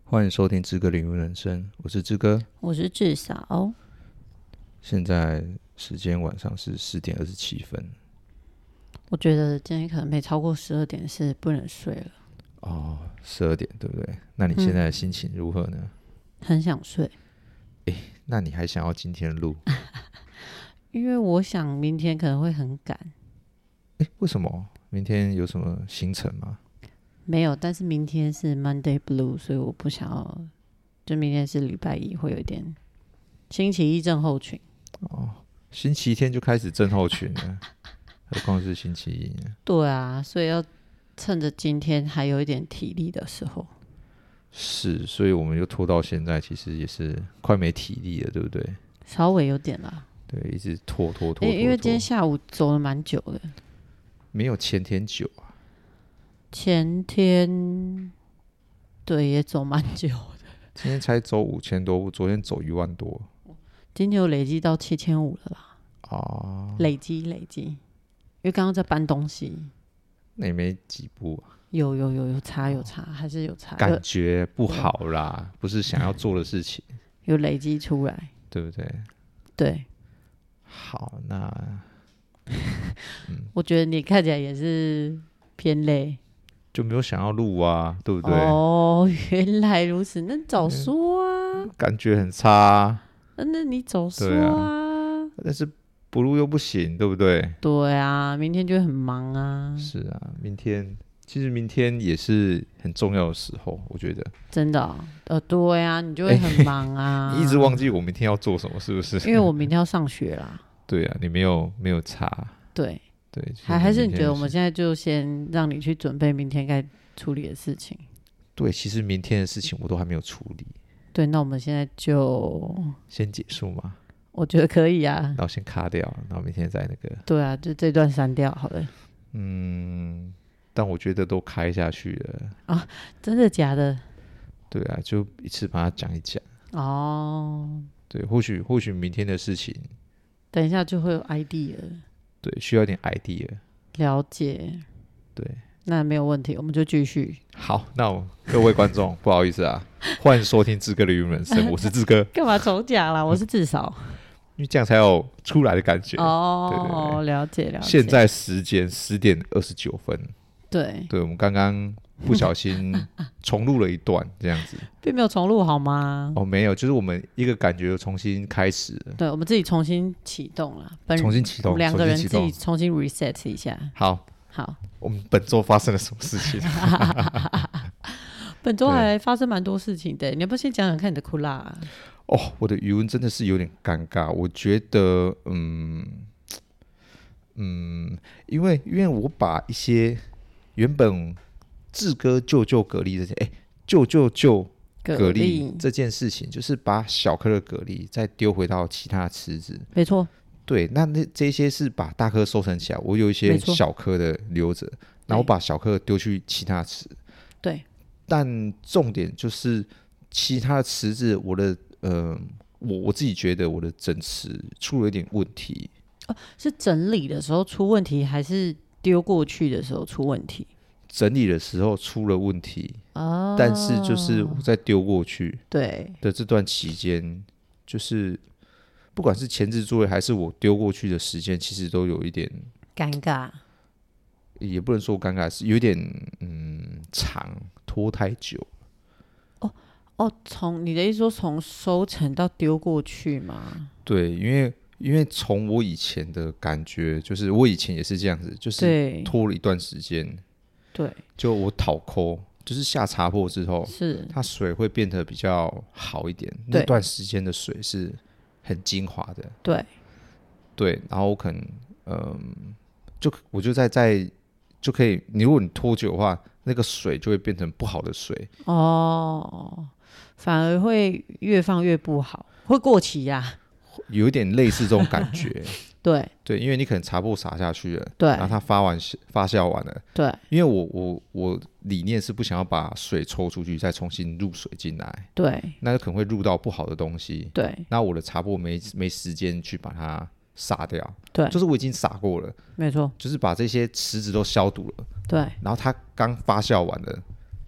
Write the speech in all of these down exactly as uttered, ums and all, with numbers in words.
欢迎收听志哥领悟人生，我是志哥， 我是志嫂。 现在时间晚上是十点二十七分。 我觉得今天可能没超过十二点是不能睡了。 哦，十二点对不对？那你现在的心情如何呢？ 嗯、很想睡。 诶，那你还想要今天录？ 因为我想明天可能会很赶。 诶，为什么？明天有什么行程吗？ 没有，但是明天是 Monday Blue， 所以我不想要，就明天是礼拜一，会有一点星期一症候群。 哦，星期天就开始症候群了，何况是星期一呢？ 对啊，所以要趁着今天还有一点体力的时候。 是，所以我们又拖到现在，其实也是快没体力了，对不对？ 稍微有点啦。 对，一直拖拖拖拖拖。 因为今天下午走了蛮久的。 没有前天久啊。 前天对也走蛮久的， 今天才走五千多步，昨天走一万多， 今天有累积到七千五了啦。 啊， 累积累积，因为刚刚在搬东西， 那也没几步啊。 有有有有差有差，还是有差， 感觉不好啦，不是想要做的事情， 有累积出来， 对不对？ 对。 好，那、 嗯、我觉得你看起来也是偏累。 就没有想要录啊，对不对？ 哦，原来如此，那早说啊！ 感觉很差、啊， 那你早说啊！ 啊但是不录又不行，对不对？ 对啊，明天就会很忙啊。 是啊，明天其实明天也是很重要的时候，我觉得。 真的、哦，呃，对啊，你就会很忙啊。 欸、你一直忘记我明天要做什么，是不是？ 因为我明天要上学啦。 对啊，你没有没有查。 对。 对， 还还是你觉得我们现在就先让你去准备明天该处理的事情？ 对，其实明天的事情我都还没有处理。 对，那我们现在就先结束吗？ 我觉得可以啊。 然后先卡掉，然后明天再那个。 对啊，就这段删掉好了。 嗯，但我觉得都开下去了啊，真的假的？ 对啊，就一次把它讲一讲。 哦， 对，或许或许明天的事情， 等一下就会有 idea。 对，需要一点 idea。 了解。 对， 那没有问题，我们就继续。 好，那我各位观众，不好意思啊，欢迎收听志哥的语人生，我是志哥。 干嘛重讲啦？我是志嫂。 因为这样才有出来的感觉。 哦， 对对对， 了解了解。 现在时间十点二十九分。 对， 对，我们刚刚不小心重录了一段，这样子。 并没有重录好吗？ 哦，没有，就是我们一个感觉重新开始了。 对，我们自己重新启动了， 重新启动， 两个人自己重新 reset 一下。 好， 好， 我们本周发生了什么事情？ 本周还发生蛮多事情的，你要不要先讲讲看你的酷辣、啊？ 哦，我的语文真的是有点尴尬，我觉得，嗯嗯，因为因为我把一些原本志哥救救蛤蜊这件，哎，救救救蛤蜊这件事情，就是把小颗的蛤蜊再丢回到其他的池子。 没错。 对，那那这些是把大颗收成起来，我有一些小颗的留着，然后把小颗丢去其他池。 对。 但重点就是其他的池子，我的呃，我我自己觉得我的整池出了一点问题。 哦，是整理的时候出问题，还是丢过去的时候出问题？ 整理的时候出了问题， 哦， 但是就是我在丢过去对的这段期间，就是不管是前置作业还是我丢过去的时间，其实都有一点尴尬， 也不能说尴尬，是有点嗯长，拖太久。 哦哦，从你的意思说从收成到丢过去吗？ 对，因为因为从我以前的感觉，就是我以前也是这样子，就是拖了一段时间。 对， 就我讨抠，就是下茶粕之后， 是它水会变得比较好一点。那段时间的水是很精华的。 对对，然后我可能嗯，就我就在在就可以，你如果你拖久的话，那个水就会变成不好的水。 哦，反而会越放越不好，会过期呀、啊。 有一点类似这种感觉。 对对，因为你可能茶粕撒下去了， 对， 然后它发完发酵完了， 对， 因为我我我理念是不想要把水抽出去，再重新入水进来， 对， 那可能会入到不好的东西， 对， 那我的茶粕没没时间去把它撒掉， 对， 就是我已经撒过了， 没错， 就是把这些池子都消毒了， 对， 然后它刚发酵完了，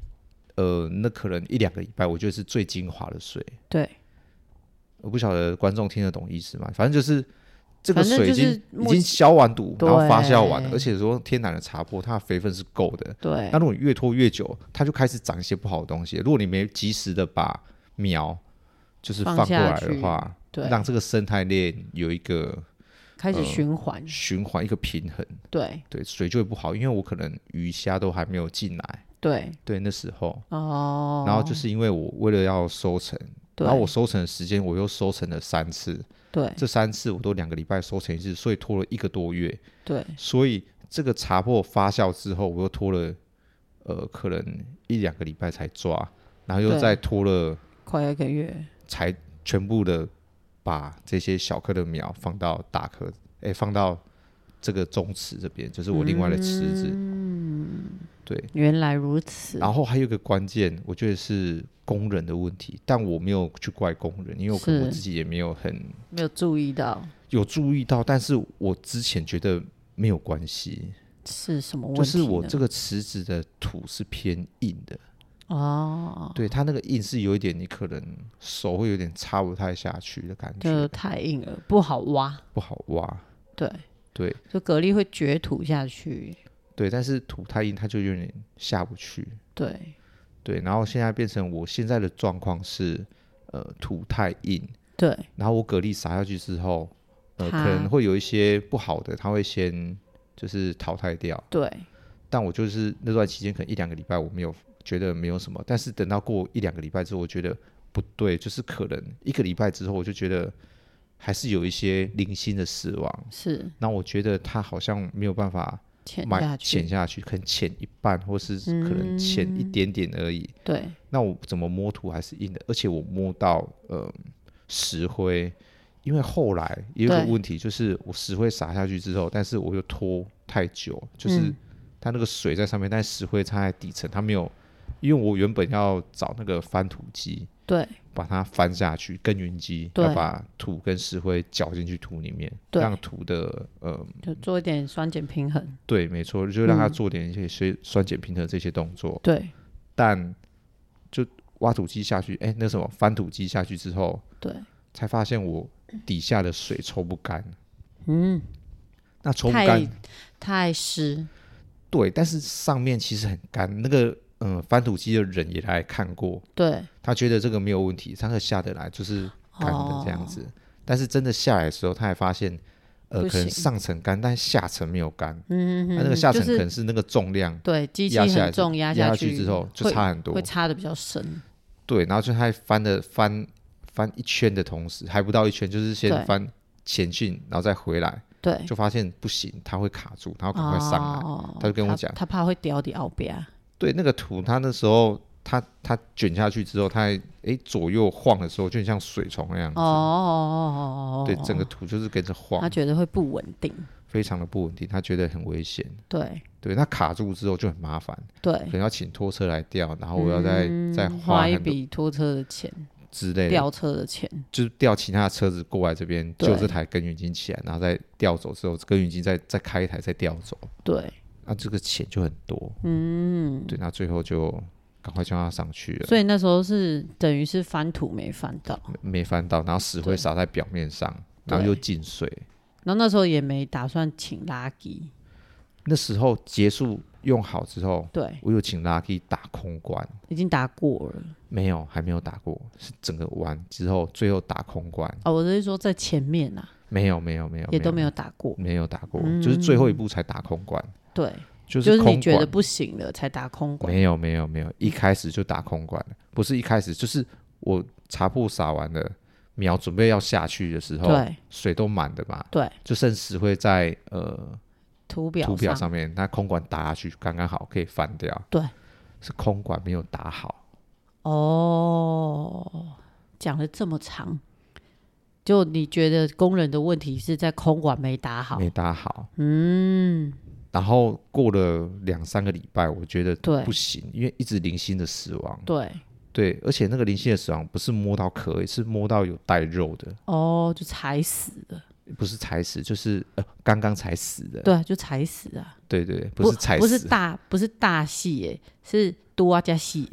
呃，那可能一两个礼拜，我觉得是最精华的水。 对， 我不晓得观众听得懂意思吗？反正就是这个水已经、 就是已经消完毒，然后发酵完了，而且说天然的茶粕，它的肥分是够的。 对， 那如果你越拖越久，它就开始长一些不好的东西。如果你没及时的把苗就是放过来的话，让这个生态链有一个开始循环、呃、 循环一个平衡。对对，水就会不好，因为我可能鱼虾都还没有进来。对对，那时候哦，然后就是因为我为了要收成，然后我收成的时间我又收成了三次。对，这三次我都两个礼拜收成一次，所以拖了一个多月。对，所以这个茶粕发酵之后，我又拖了呃可能一两个礼拜才抓，然后又再拖了快一个月， 才全部的把这些小颗的苗放到大颗，哎，放到这个中池这边，就是我另外的池子。嗯，对， 原来如此。 然后还有一个关键，我觉得是工人的问题，但我没有去怪工人，因为我可能我自己也没有很没有注意到， 有注意到，但是我之前觉得没有关系。 是什么问题呢？ 就是我这个池子的土是偏硬的。哦，对，它那个硬是有一点，你可能手会有点插不太下去的感觉， 就太硬了，不好挖， 不好挖。对对， 就蛤蜊会掘土下去。 对，但是土太硬，它就有点下不去。对对，然后现在变成我现在的状况是，呃，土太硬。对，然后我蛤蜊撒下去之后，呃，可能会有一些不好的，它会先就是淘汰掉。对，但我就是那段期间可能一两个礼拜我没有觉得没有什么，但是等到过一两个礼拜之后，我觉得不对，就是可能一个礼拜之后，我就觉得还是有一些零星的死亡。是，那我觉得它好像没有办法潜下去， 潜下去，可能潜一半，或是可能潜一点点而已。嗯、对，那我怎么摸土还是硬的，而且我摸到呃石灰，因为后来也有一个问题，就是我石灰撒下去之后，但是我又拖太久，就是它那个水在上面，但石灰插在底层，它没有。因为我原本要找那个翻土机，对，把它翻下去，耕耘机要把土跟石灰搅进去土里面，让土的呃， 就做一点酸碱平衡。 对，没错，就让它做点一些酸碱平衡这些动作。对、嗯，但就挖土机下去，哎，那什么翻土机下去之后，对，才发现我底下的水抽不干。嗯，那抽不干， 太湿。 对，但是上面其实很干，那个。嗯，翻土机的人也来看过，对，他觉得这个没有问题，他下得来就是干的这样子、哦。但是真的下来的时候，他还发现，呃，可能上层干，但下层没有干。嗯嗯，那个下层可能是那个重量，就是、 对，机器很重压下去之后就差很多， 会插的比较深。 对，然后就他翻的翻翻一圈的同时，还不到一圈，就是先翻前进，然后再回来。对，就发现不行，他会卡住，然后赶快上来，哦、他就跟我讲， 他怕会掉到后边。 对，那个土，它那时候它它卷下去之后，它哎左右晃的时候，就很像水虫那样子。哦哦哦对，整个土就是跟着晃。 他觉得会不稳定， 非常的不稳定，他觉得很危险。对对，那卡住之后就很麻烦。对，可能要请拖车来吊，然后我要再、嗯、再花一笔拖车的钱之类的， 吊车的钱， 就是调其他的车子过来这边救这台耕耘机起来，然后再调走之后，耕耘机再再开一台再调走。对。那、啊、这个钱就很多，嗯，对，那最后就赶快叫他上去了。 所以那时候是等于是翻土没翻到， 没, 没翻到，然后石灰撒在表面上，然后又进水。 然后那时候也没打算请拉机。 那时候结束用好之后，对，我有请拉机打空关， 已经打过了。 没有，还没有打过，是整个完之后最后打空关。 哦，我是说在前面啊。 没有，没有，没有， 也都没有打过， 没有打过，嗯、就是最后一步才打空关。对， 就是空管，就是你觉得不行了才打空管。 没有没有没有，一开始就打空管了，不是一开始，就是我茶铺撒完了，苗准备要下去的时候，对，水都满的嘛，对，就剩石灰在呃土表土表上面，那空管打下去刚刚好可以翻掉。对，是空管没有打好。 哦，讲了这么长。就你觉得工人的问题是在空管没打好， 没打好，嗯，然后过了两三个礼拜，我觉得不行，因为一直零星的死亡，对对，而且那个零星的死亡不是摸到壳，是摸到有带肉的， 哦，就踩死了， 不是踩死，就是呃刚刚才死的， 对，就踩死啊， 对对，不是踩死， 不是大不是大细耶，是多加细耶。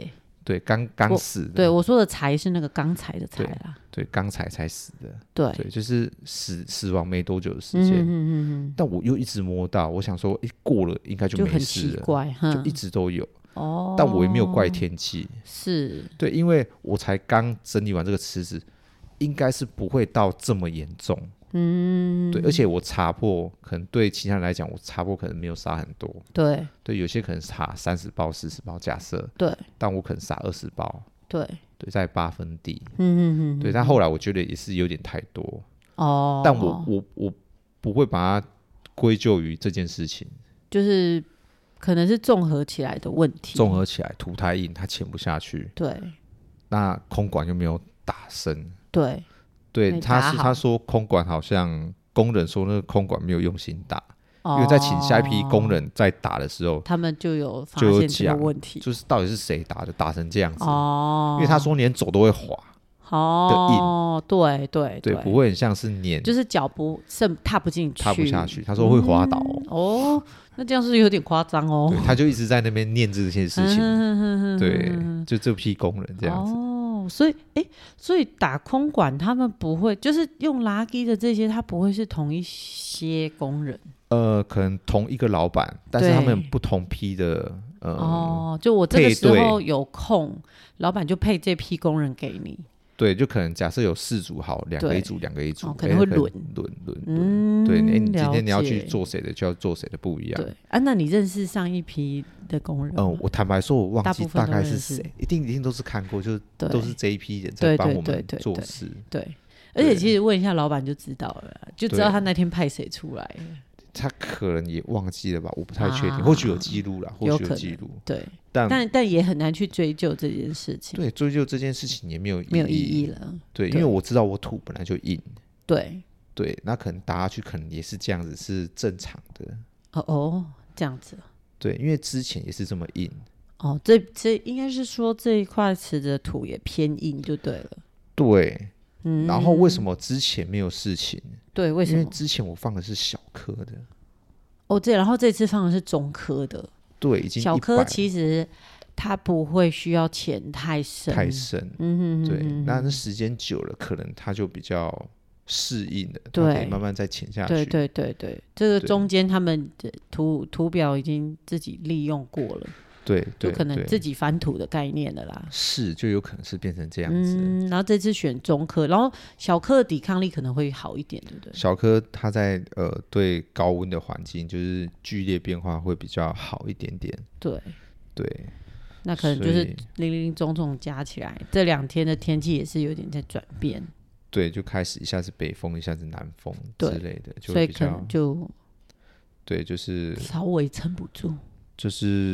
对，刚刚死的。 对，我说的财是那个刚才的财啦。 对，刚才才死的。 对， 对，就是死死亡没多久的时间。嗯嗯嗯。但我又一直摸到，我想说，哎，过了应该就没事了。就很奇怪， 就一直都有。哦。但我也没有怪天气。 是。对， 因为我才刚整理完这个池子，应该是不会到这么严重。嗯，对，而且我查破，可能对其他人来讲，我查破可能没有撒很多， 对， 对，有些可能撒三十包、四十包，假设， 对， 但我可能撒二十包， 对， 对，在八分地，嗯嗯嗯，对，但后来我觉得也是有点太多，哦，但我我我不会把它归咎于这件事情， 就是可能是综合起来的问题， 综合起来土太硬，它潜不下去， 对， 那空管又没有打深， 对。 对，他是他说空管好像工人说那个空管没有用心打，哦、因为在请下一批工人在打的时候， 他们就有发现这个问题， 就是到底是谁打的，打成这样子。哦，因为他说连走都会滑。 哦，对对对, 对，不会很像是黏， 就是脚不渗踏不进去， 踏不下去。他说会滑倒。 嗯、哦，那这样是有点夸张哦。 对，他就一直在那边念这些事情。嗯、对，就这批工人这样子。 哦，所以哎，所以打空管他们不会，就是用拉机的这些，他不会是同一些工人。 呃，可能同一个老板，但是他们不同批的。呃、 哦，就我这个时候有空，老板就配这批工人给你。 对，就可能假设有四组好，两个一组，两个一组， 哦、可能会轮轮轮轮。对，你今天你要去做谁的，就要做谁的不一样。 对啊，那你认识上一批的工人？ 嗯，我坦白说，我忘记大概是谁，一定一定都是看过，就是都是这一批人在帮我们做事。 对，对而且其实问一下老板就知道了，就知道他那天派谁出来了。 他可能也忘记了吧，我不太确定，啊、或许有记录啦，或许有记录， 对，但但但也很难去追究这件事情。 对，追究这件事情也没有意义没有意义了。 对，因为我知道我土本来就硬。 对对，那可能打下去可能也是这样子，是正常的。 哦哦，这样子。 对，因为之前也是这么硬。 哦，这这应该是说这一块池的土也偏硬，就对了。 对。嗯、然后为什么之前没有事情？ 对，为什么？ 因为之前我放的是小颗的。 哦，对，然后这次放的是中颗的。 对，已经小颗其实它不会需要潜太深， 太深。嗯哼哼，对，那那时间久了，可能它就比较适应了，它可以慢慢再潜下去。 对对对对，这个中间他们的图图表已经自己利用过了。 对， 就可能自己翻土的概念了啦。 是，就有可能是变成这样子。 嗯，然后这次选中科，然后小科的抵抗力可能会好一点，对不对？ 小科它在呃对高温的环境，就是剧烈变化会比较好一点点。 对对， 那可能就是零零总总加起来，这两天的天气也是有点在转变。 对，就开始一下子北风，一下子南风之类的，就所以可能就对，就是稍微撑不住， 就是。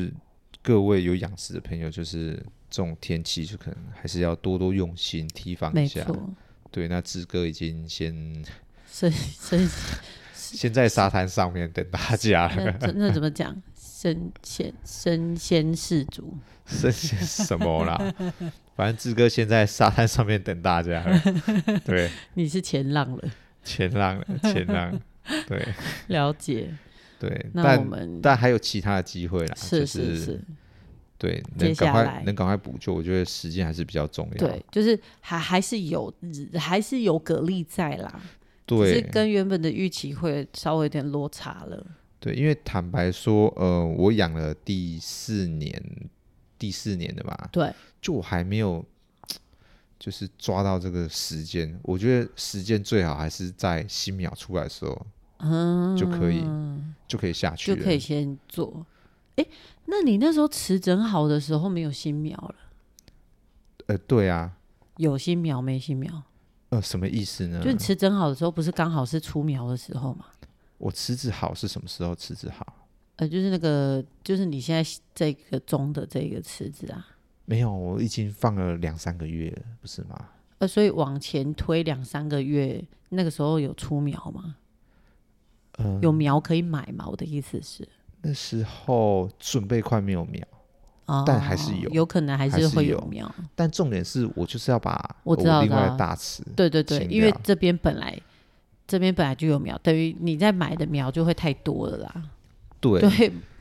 各位有养殖的朋友，就是这种天气，就可能还是要多多用心提防一下。没错，对，那志哥已经先先先先在沙滩上面等大家了。 那, 那怎么讲？身先身先士卒？ 身先什么啦？反正志哥先在沙滩上面等大家了。对， 你是前浪了， 前浪了，前浪。对， 了解。 对， 那我们但, 但还有其他的机会啦， 是是是， 对，能赶快能赶快补救，我觉得时间还是比较重要。 对，就是还还是有还是有蛤蜊在啦， 对， 只是跟原本的预期会稍微有点落差了。 对，因为坦白说，呃，我养了第四年，第四年的吧， 对， 就我还没有就是抓到这个时间，我觉得时间最好还是在新苗出来的时候。嗯，就可以就可以下去了， 就可以先做。哎，那你那时候池整好的时候没有新苗了？ 呃，对啊， 有新苗没新苗？ 呃，什么意思呢？ 就你池整好的时候，不是刚好是出苗的时候吗？ 我池子好是什么时候？池子好？ 呃，就是那个，就是你现在这个中的这个池子啊？ 没有，我已经放了两三个月了，不是吗？ 呃，所以往前推两三个月，那个时候有出苗吗？嗯、有苗可以买吗？我的意思是， 那时候准备快没有苗，哦、但还是有， 有可能还是会有苗。 有但重点是我就是要把我知道另外的大池， 对对对，因为这边本来这边本来就有苗，等于你在买的苗就会太多了啦。 对， 对，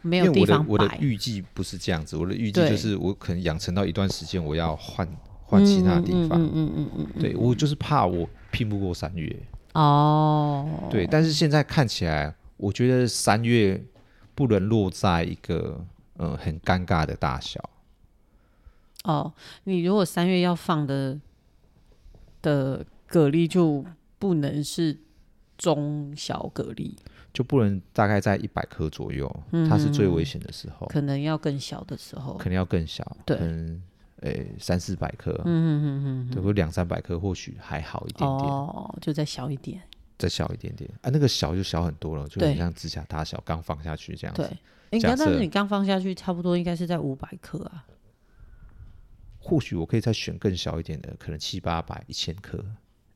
没有地方摆。 因为我的我的预计不是这样子，我的预计就是我可能养成到一段时间，我要换换其他的地方。嗯嗯嗯嗯嗯，对我就是怕我拼不过三月。哦，对，但是现在看起来，我觉得三月不能落在一个呃很尴尬的大小。 哦，你如果三月要放的的蛤蜊就不能是中小蛤蜊， 就不能大概在一百颗左右、嗯，它是最危险的时候。 可能要更小的时候， 可能要更小， 对， 可能诶三四百颗，嗯嗯嗯嗯，对，或两三百颗，或许还好一点点。 哦，就再小一点， 再小一点点啊，那个小就小很多了，就很像指甲大小，刚放下去这样子。 对，应该，但是你刚放下去，差不多应该是在五百颗啊。 或许我可以再选更小一点的，可能七八百、一千颗。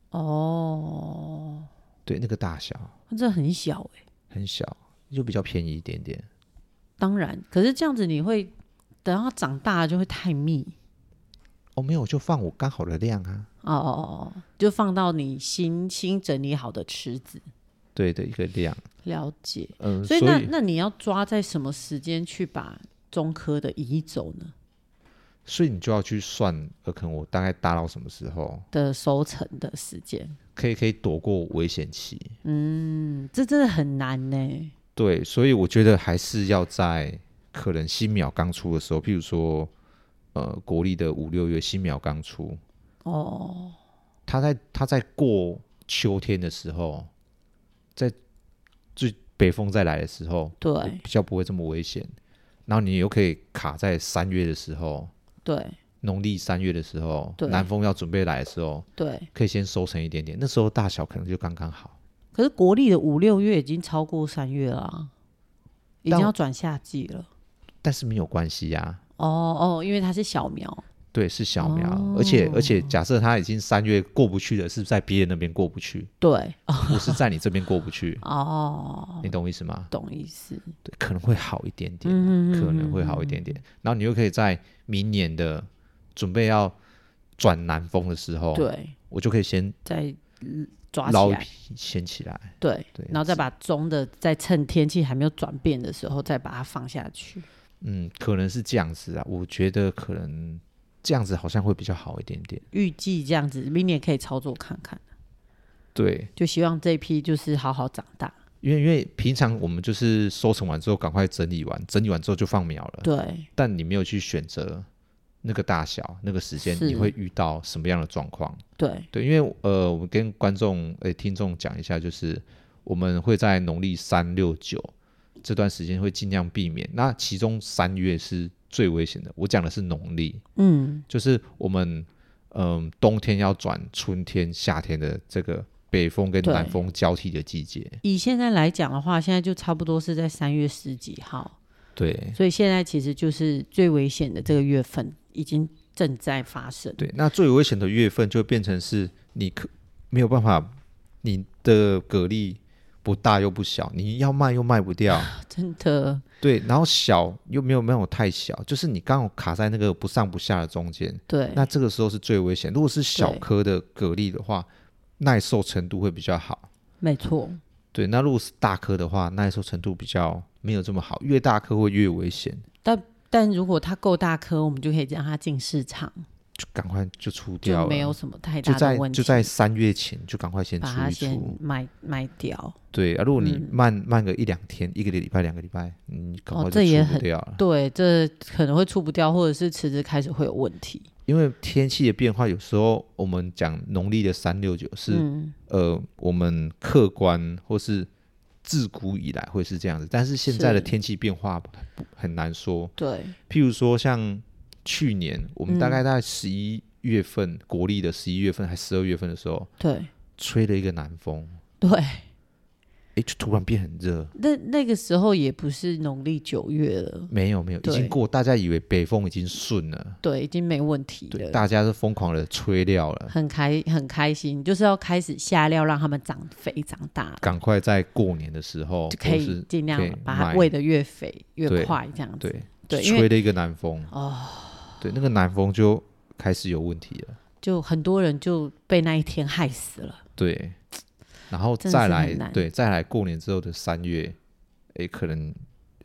哦，对，那个大小， 这很小哎、欸， 很小，就比较便宜一点点。 当然，可是这样子你会等到它长大了就会太密。 哦，没有，就放我刚好的量啊。 哦哦哦，就放到你新新整理好的池子。 对的一个量。 了解。 嗯， 所以那那你要抓在什么时间去把中科的移走呢？ 所以你就要去算，呃，可能我大概大到什么时候的收成的时间， 可以可以躲过危险期。 嗯，这真的很难呢。 对，所以我觉得还是要在可能新苗刚出的时候，譬如说，呃，国历的五六月新苗刚出，哦，它在它在过秋天的时候，在最北风再来的时候， 对， 比较不会这么危险。然后你又可以卡在三月的时候。 对， 农历三月的时候，南风要准备来的时候， 对， 可以先收成一点点，那时候大小可能就刚刚好。 可是国历的五六月已经超过三月了、啊，已经要转夏季了。 但是没有关系呀、啊。 哦哦，因为它是小苗。 对，是小苗，哦、而且而且假设它已经三月过不去了，是在别人那边过不去。 对， 不是在你这边过不去。 哦， 你懂我意思吗？ 懂意思。 对，可能会好一点点，嗯、可能会好一点点。然后你又可以在明年的准备要转南风的时候， 对， 我就可以先再抓捞一批先起来。 对，对，然后再把中的再趁天气还没有转变的时候再把它放下去。 嗯，可能是这样子啊，我觉得可能这样子好像会比较好一点点。 预计这样子，明年可以操作看看。 对， 就希望这一批就是好好长大。 因为因为平常我们就是收成完之后赶快整理完，整理完之后就放苗了。 对。 但你没有去选择那个大小、那个时间，你会遇到什么样的状况？ 对对，因为呃，我们跟观众、诶听众讲一下，就是我们会在农历三六九这段时间会尽量避免。那其中三月是最危险的，我讲的是农历，嗯，就是我们嗯、呃、冬天要转春天、夏天的这个北风跟南风交替的季节。 以现在来讲的话，现在就差不多是在三月十几号。 对， 所以现在其实就是最危险的这个月份已经正在发生。 对，那最危险的月份就变成是你可没有办法，你的蛤蜊不大又不小，你要卖又卖不掉， 真的。 对，然后小又没有没有太小，就是你刚好卡在那个不上不下的中间。 对， 那这个时候是最危险。如果是小颗的蛤蜊的话，耐受程度会比较好。 没错。 对，那如果是大颗的话，耐受程度比较没有这么好，越大颗会越危险。 但但如果它够大颗，我们就可以让它进市场， 就赶快就出掉了， 就没有什么太大的问题。 就在就在三月前就赶快先出一出， 把它先卖卖掉。 对啊，如果你慢、嗯、慢个一两天，一个礼拜、两个礼拜，你赶快就出不掉了。 哦、对，这可能会出不掉，或者是池子开始会有问题。 因为天气的变化，有时候我们讲农历的三六九是、嗯、呃，我们客观或是自古以来会是这样子，但是现在的天气变化很难说。 对， 譬如说像去年，我们大概在十一月份，嗯、国历的十一月份还十二月份的时候， 对， 吹了一个南风， 对。 欸、就突然变很热。 那那个时候也不是农历九月了， 没有没有，已经过，大家以为北风已经顺了， 对，已经没问题了。 对，大家是疯狂的吹料了， 很开很开心，就是要开始下料，让他们长肥长大， 赶快在过年的时候就可以尽量把它喂得越肥越快，这样子。 对对，吹了一个南风哦，对，那个南风就开始有问题了， 就很多人就被那一天害死了。 对。然后再来，对，再来过年之后的三月，哎，可能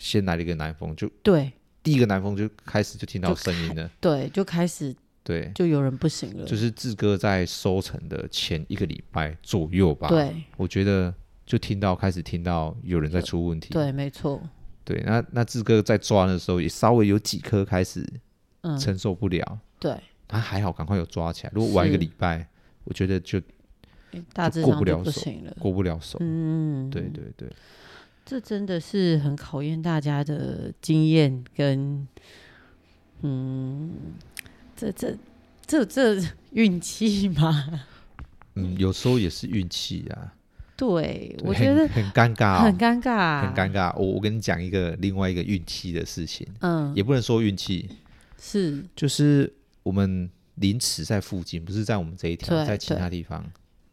先来了一个南风，就对， 第一个南风就开始就听到声音了， 对，就开始对， 就有人不行了， 就是志哥在收成的前一个礼拜左右吧， 对， 我觉得就听到开始听到有人在出问题， 对，没错， 对，那那志哥在抓的时候也稍微有几颗开始承受不了， 嗯、对， 他还好赶快有抓起来，如果晚一个礼拜，我觉得就大致上就不行了， 过不了手， 嗯， 对对对， 这真的是很考验大家的经验跟，嗯，这这这这运气吗？ 嗯，有时候也是运气啊。 对，我觉得很尴尬、哦， 很尴尬， 很尴尬。我我跟你讲一个另外一个运气的事情，嗯，也不能说运气， 是就是我们林池在附近，不是在我们这一条，在其他地方，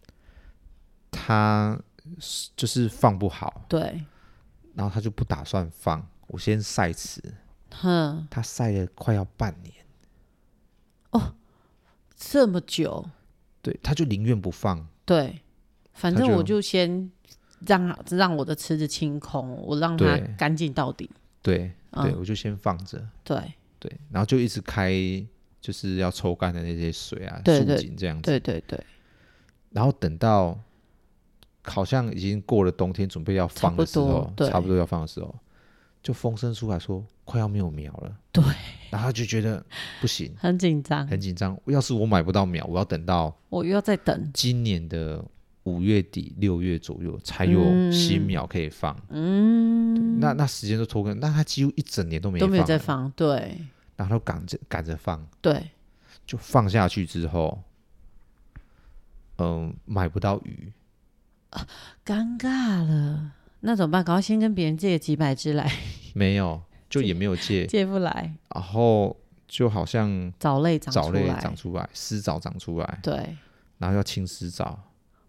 他就是放不好， 对， 然后他就不打算放，我先晒池，哼，他晒了快要半年， 哦，这么久， 对，他就宁愿不放， 对。反正我就先让让我的池子清空，我让它干净到底。 对对、嗯，我就先放着。 对对，然后就一直开，就是要抽干的那些水啊，束紧这样子。 对对对。 然后等到好像已经过了冬天，准备要放的时候，差不, 差不多要放的时候，就风声出来说快要没有苗了。 对。 然后他就觉得不行， 很紧张， 很紧张。要是我买不到苗，我要等到我又要再等今年的。五月底六月左右才有新苗可以放，嗯，那那时间都拖更，那他几乎一整年都没放都没有在放，对， 然后赶着赶着放， 对， 就放下去之后，嗯，买不到鱼， 啊，尴尬了，那怎么办？赶快先跟别人借几百只来， 没有，就也没有借， 借不来， 然后就好像藻类长出来， 藻类长出来，丝藻长出来， 对， 然后要清丝藻。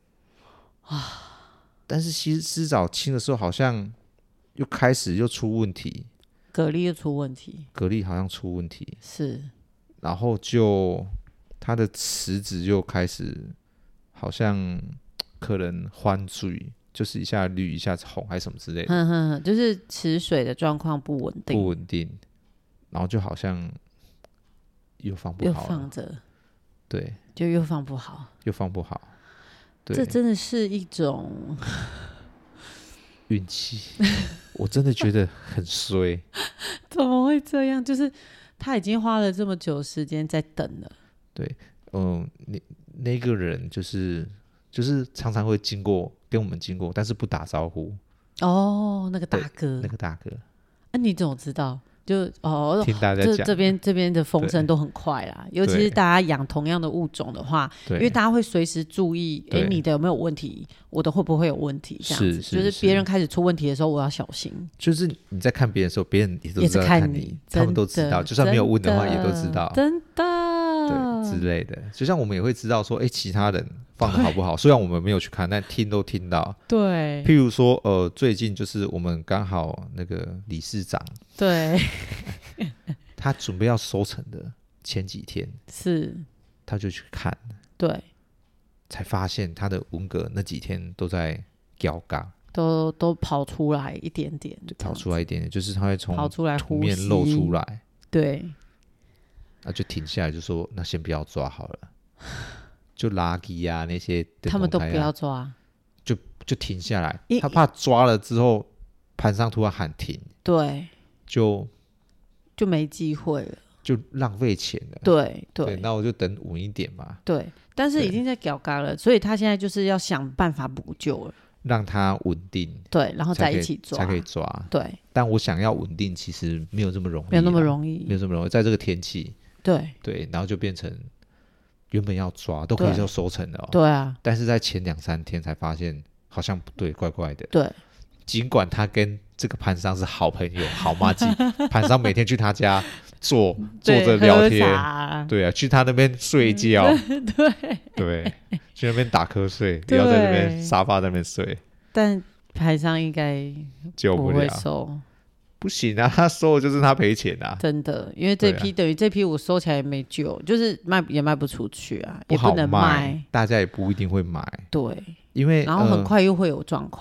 但是其实丝藻清的时候好像又开始又出问题， 蛤蜊又出问题， 蛤蜊好像出问题， 是，然后就它的池子又开始好像可能欢水，就是一下绿一下红还是什么之类的， 哼哼，就是池水的状况不稳定， 不稳定，然后就好像又放不好了， 又放着， 对， 就又放不好， 又放不好。 这真的是一种运气，我真的觉得很衰。 怎么会这样？就是他已经花了这么久时间在等了。 对，嗯，那那个人就是就是常常会经过跟我们经过，但是不打招呼。 哦，那个大哥， 那个大哥， 啊，你怎么知道？就哦， 听大家讲， 这这边这边的风声都很快啦，尤其是大家养同样的物种的话，因为大家会随时注意，哎，你的有没有问题，我的会不会有问题？这样子， 是是就是别人开始出问题的时候，我要小心。 就是你在看别人的时候，别人也都知道看你， 你他们都知道，就算没有问的话，也都知道， 真的， 对之类的。就像我们也会知道说，哎，其他人放的好不好？虽然我们没有去看，但听都听到。 对， 譬如说，呃，最近就是我们刚好那个理事长， 对。 他准备要收成的前几天， 是， 他就去看， 对， 才发现他的文蛤那几天都在掉嘎， 都都跑出来一点点， 跑出来一点点，就是他会从跑出来土面露出来， 对， 那就停下来，就说那先不要抓好了，就垃圾啊那些， 他们都不要抓， 就就停下来，他怕抓了之后盘上突然喊停， 对， 就。 就没机会了， 就浪费钱了。 对 对, 对， 那我就等稳一点嘛。 对，但是已经在搞嘎了，所以他现在就是要想办法补救了， 让它稳定。 对，然后再一起抓才可以抓。 对， 但我想要稳定，其实没有这么容易， 没有那么容易， 没有这么容易。在这个天气， 对对，然后就变成原本要抓都可以就收成了、哦， 对啊。 但是在前两三天才发现好像不对，怪怪的。 对， 尽管他跟这个盘商是好朋友、好麻吉，盘商每天去他家坐坐着聊天，对啊，去他那边睡觉， 嗯、对对，去那边打瞌睡，不要在那边沙发那边睡。 但盘商应该救不了， 收， 不行啊，他收的就是他赔钱啊， 真的，因为这批、啊、等于这批我收起来也没救，就是卖也卖不出去啊， 不好也不能卖， 大家也不一定会买， 对， 因为然后很快又会有状况。 呃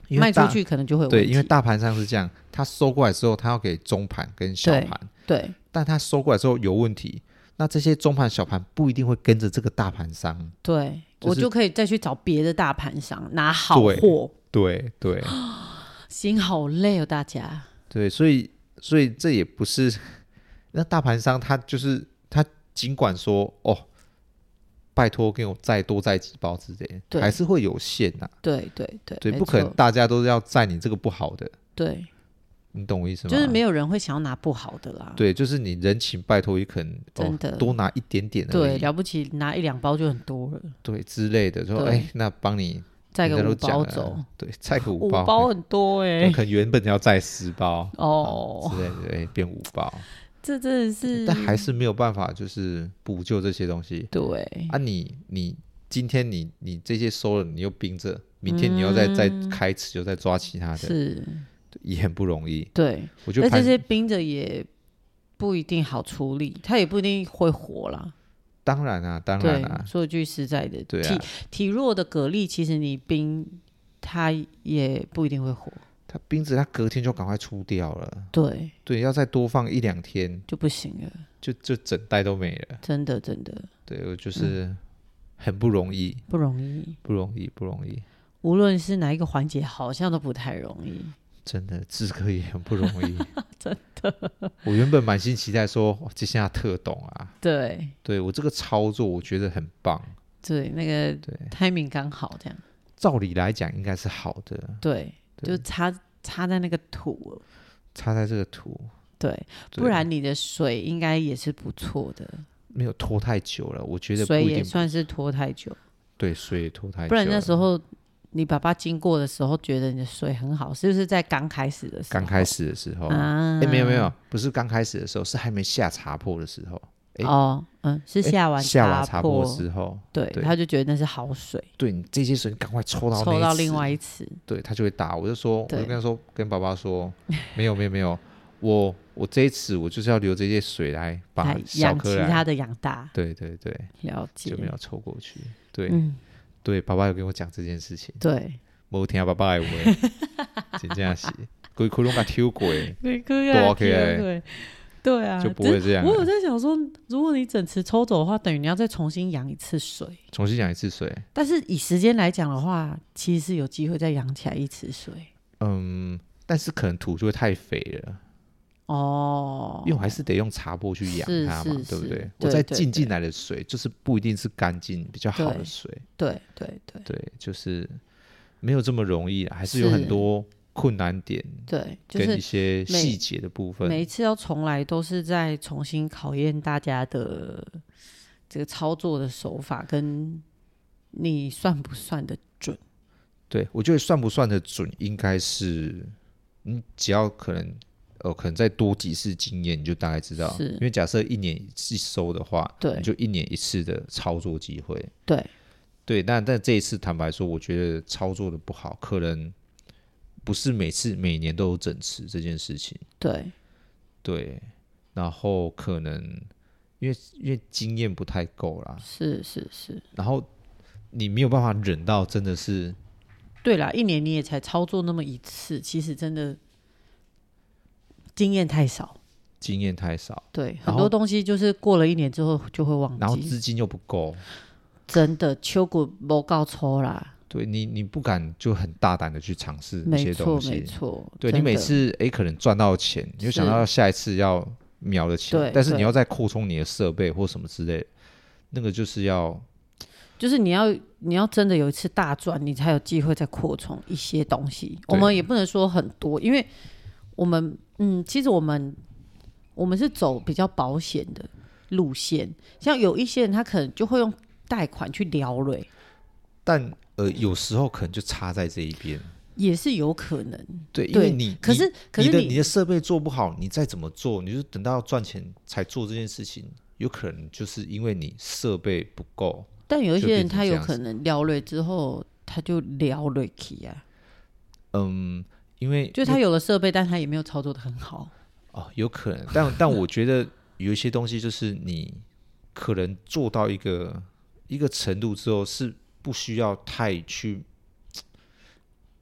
卖出去可能就会有问题。 对，因为大盘商是这样，他收过来之后，他要给中盘跟小盘， 对， 但他收过来之后有问题，那这些中盘小盘不一定会跟着这个大盘商， 对、 就是、 我就可以再去找别的大盘商拿好货。 对对对， 心好累哦，大家。 对，所以所以这也不是那大盘商，他就是他尽管说哦，拜托给我再多载几包之类的，还是会有限呐、啊。 对对对对，不可能大家都要载你这个不好的。 对， 你懂我意思吗？ 就是没有人会想要拿不好的啦。 对，就是你人情拜托也可能真的、 哦、多拿一点点而已。 对，了不起拿一两包就很多了。 对之类的，说哎，那帮你载个五包走。 对，载个五包， 五包很多哎、欸， 可能原本要载十包哦之类的，哎，变五包。 这真的是， 但还是没有办法，就是补救这些东西。 对啊你，你你今天你你这些收了，你又冰着，明天你要再、嗯、再开始，又再抓其他的， 是也很不容易。 对， 我觉得这些冰着也不一定好处理，它也不一定会活啦。 当然啊，当然啊， 说句实在的， 对啊， 体体弱的蛤蜊，其实你冰它也不一定会活。 它冰着，它隔天就赶快出掉了。 对对，要再多放一两天就不行了， 就就整袋都没了。 真的真的， 对，我就是很不容易， 不容易， 不容易，不容易。 无论是哪一个环节，好像都不太容易。 真的，志哥也很不容易。 真的， 我原本满心期待说，哇，接下来特懂啊。 对， 对我这个操作，我觉得很棒。 对，那个 timing 刚好这样。照理来讲，应该是好的。 对。就插插在那个土， 插在这个土， 对，不然你的水应该也是不错的。 没有拖太久了，我觉得不一定， 水也算是拖太久。 对，水也拖太久了。 不然那时候你爸爸经过的时候，觉得你的水很好，是不是在刚开始的时候？刚开始的时候啊， 哎，没有没有，不是刚开始的时候，是还没下茶粕的时候。 哦，嗯，是下完下完茶粕之后， 对，他就觉得那是好水。 对，你这些水你赶快抽到那一抽到另外一池， 对，他就会打。我就说，我就跟他说，跟爸爸说，没有没有没有，我我这一池我就是要留这些水来把小颗养其他的养大。 对对对， 了解， 就没有抽过去。对、嗯、对，爸爸有跟我讲这件事情。 对， 没听爸爸的话，真正是规窟窿给抽过， 多起来。对啊， 就不会这样。 我有在想说，如果你整池抽走的话，等于你要再重新养一次水， 重新养一次水。 但是以时间来讲的话，其实是有机会再养起来一池水。 嗯，但是可能土就会太肥了。哦，因为我还是得用茶钵去养它嘛，对不对？我再进进来的水，就是不一定是干净比较好的水。 对对 对, 对, 对，就是没有这么容易，还是有很多困难点， 对，就是跟一些细节的部分， 每一次要重来都是在重新考验大家的这个操作的手法，跟你算不算的准。 对，我觉得算不算的准，应该是你只要可能呃，可能再多几次经验，你就大概知道。因为假设一年一次收的话，对，你就一年一次的操作机会。 对对，但但这一次坦白说，我觉得操作的不好，可能不是每次每年都有整池这件事情。对对，然后可能因为因为经验不太够啦， 是是是， 然后你没有办法忍到真的是， 对啦，一年你也才操作那么一次，其实真的经验太少， 经验太少， 对，很多东西就是过了一年之后就会忘记， 然后资金又不够， 真的手骨没够粗啦。 对你，你不敢就很大胆的去尝试一些东西， 没错，没错。 对你每次哎可能赚到钱，你就想到下一次要瞄的钱，但是你要再扩充你的设备或什么之类的，那个就是要， 就是你要你要真的有一次大赚，你才有机会再扩充一些东西。我们也不能说很多，因为我们嗯，其实我们我们是走比较保险的路线，像有一些人他可能就会用贷款去撩瑞， 但。呃，有时候可能就差在这一边， 也是有可能。 对，因为你可是可是你, 你的你的设备做不好，你再怎么做，你就等到赚钱才做这件事情，有可能就是因为你设备不够。 但有一些人他有可能撩累之后，他就撩累起啊。 嗯，因为就他有了设备，但他也没有操作的很好。 哦，有可能，但但我觉得有一些东西就是你可能做到一个一个程度之后是。不需要太去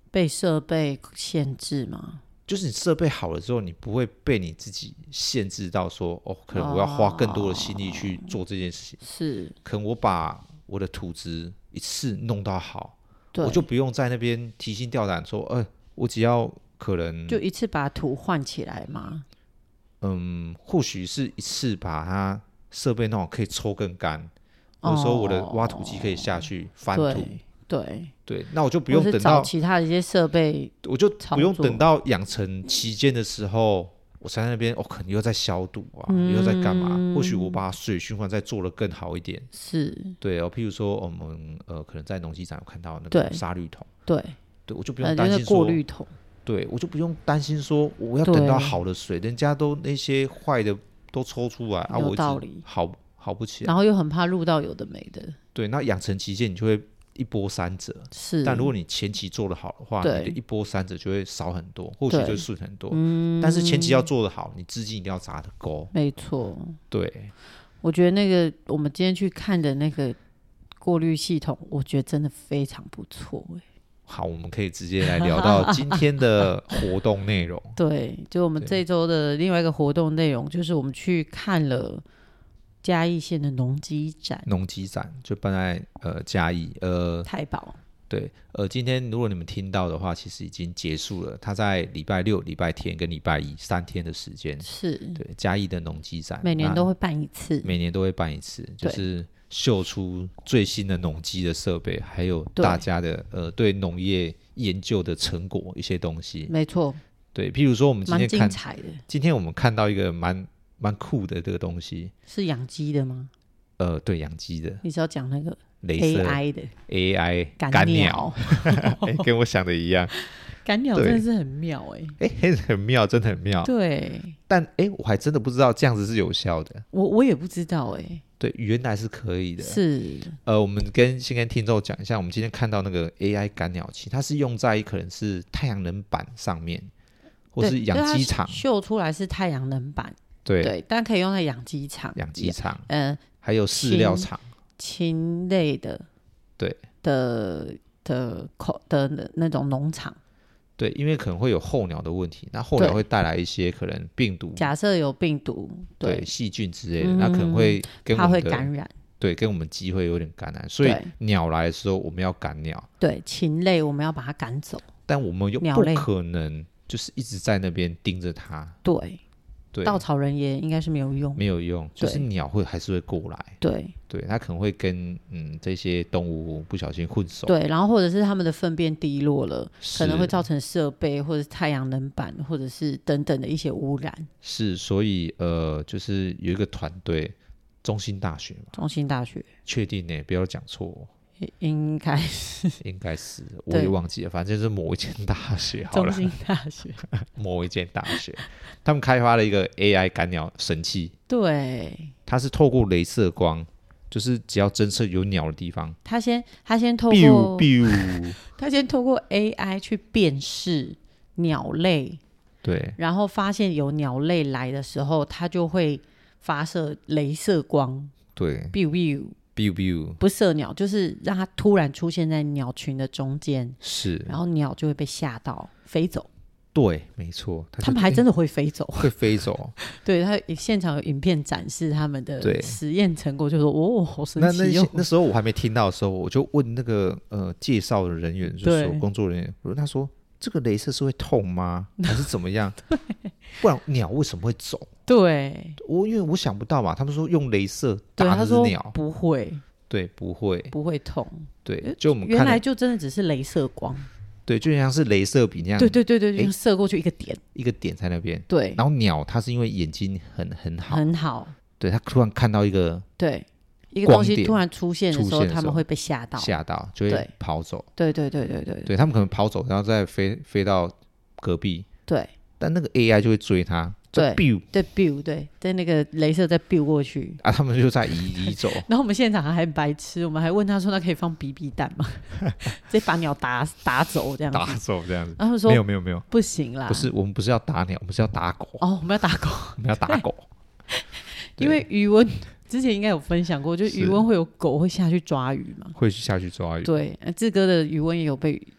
被设备限制吗？ 就是你设备好了之后，你不会被你自己限制到说，哦，可能我要花更多的心力去做这件事情。 哦、是， 可能我把我的土质一次弄到好，我就不用在那边提心吊胆说，呃，我只要可能就一次把土换起来吗？ 嗯，或许是一次把它设备弄好，可以抽更干，或者说我的挖土机可以下去翻土。 对对对，那我就不用等到找其他的一些设备， 我就不用等到养成期间的时候，我在那边，我、哦、可能又在消毒啊，嗯、又在干嘛？或许我把水循环再做得更好一点。 是， 对哦，譬如说我们呃，可能在农机展有看到那个沙滤桶， 对对，我就不用担心说、 呃、过滤桶， 对我就不用担心说我要等到好的水，人家都那些坏的都抽出来啊，我一直好好不起来， 然后又很怕录到有的没的。 对，那养成期间你就会一波三折， 是， 但如果你前期做得好的话，你的一波三折就会少很多，或许就顺很多、嗯、但是前期要做得好，你资金一定要砸得够。 没错， 对， 我觉得那个我们今天去看的那个过滤系统，我觉得真的非常不错。 好，我们可以直接来聊到今天的活动内容。 对，就我们这周的另外一个活动内容，就是我们去看了嘉义县的农机展， 农机展就办在呃嘉义呃太保。 对，呃，今天如果你们听到的话，其实已经结束了。它在礼拜六、礼拜天跟礼拜一三天的时间， 是对嘉义的农机展， 每年都会办一次， 每年都会办一次，就是秀出最新的农机的设备，还有大家的呃对农业研究的成果一些东西。 没错， 对，譬如说我们今天看， 蛮精彩的。 今天我们看到一个蛮蛮酷的这个东西， 是养鸡的吗？ 呃，对，养鸡的。 你是要讲那个雷射 A I 的 A I 干鸟，欸、跟我想的一样。 干鸟真的是很妙哎、 欸，哎、欸，很妙，真的很妙。 对， 但哎、欸，我还真的不知道这样子是有效的。 我我也不知道哎、欸。 对，原来是可以的。 是， 呃，我们跟先跟听众讲一下，我们今天看到那个 A I 干鸟器，它是用在可能是太阳能板上面，或是养鸡场秀出来是太阳能板， 对对，但可以用在养鸡场、 养鸡场， 嗯、呃， 还有饲料厂。 禽类的， 对的的口的那种农场， 对，因为可能会有候鸟的问题，那候鸟会带来一些可能病毒， 假设有病毒， 对细菌之类的、嗯，那可能会跟我们的它会感染， 对，跟我们鸡会有点感染，所以鸟来的时候我们要赶鸟， 对，禽类我们要把它赶走， 但我们又不可能就是一直在那边盯着它， 对。 对， 稻草人也应该是没有用， 没有用，就是鸟会还是会过来， 对对，它可能会跟嗯这些动物不小心混熟， 对，然后或者是它们的粪便滴落了，可能会造成设备或者是太阳能板或者是等等的一些污染。 是，所以呃，就是有一个团队，中兴大学嘛， 中兴大学， 确定呢，不要讲错。 应该是， 应该是，我也忘记了，反正就是某一间大学好了， 中兴大学， 某一间大学，他们开发了一个 A I 赶鸟神器， 对，它是透过雷射光，就是只要侦测有鸟的地方， 它先它先透过，它先透过 A I 去辨识鸟类， 对， 然后发现有鸟类来的时候，它就会发射雷射光， 对 ，biu biu。 biu biu 不射鸟，就是让它突然出现在鸟群的中间， 是， 然后鸟就会被吓到飞走。 对，没错， 他们还真的会飞走， 会飞走。 对，他现场有影片展示他们的实验成果，就说哦，好神奇哦。 那 那, 那时候我还没听到的时候，我就问那个呃介绍的人员，就说工作人员，我问他说这个雷射是会痛吗，还是怎么样？不然鸟为什么会走？ 对， 我因为我想不到嘛，他们说用雷射打那只鸟， 不会， 对，不会， 不会痛， 对，就我们看原来就真的只是雷射光， 对，就像是雷射笔那样， 对对对对，就射过去一个点， 一个点在那边， 对。 然后鸟它是因为眼睛很很好， 很好， 对，它突然看到一个对一个东西突然出现的时候，他们会被吓到， 吓到就会跑走， 对对对对对， 对他们可能跑走，然后再飞飞到隔壁， 对， 但那个 A I 就会追它。 对 biu 对 biu 对，在那个雷射再 biu 过去啊，他们就在移移走。 然后我们现场还很白痴，我们还问他说：“那可以放 B B 弹吗？”直接把鸟打打走这样子， 打走这样子。 然后说：“ 没有没有没有， 不行啦， 不是我们不是要打鸟，我们是要打狗。 哦，我们要打狗， 我们要打狗。 因为余温之前应该有分享过，就余温会有狗会下去抓鱼嘛， 会下去抓鱼。 对，志哥的余温也有被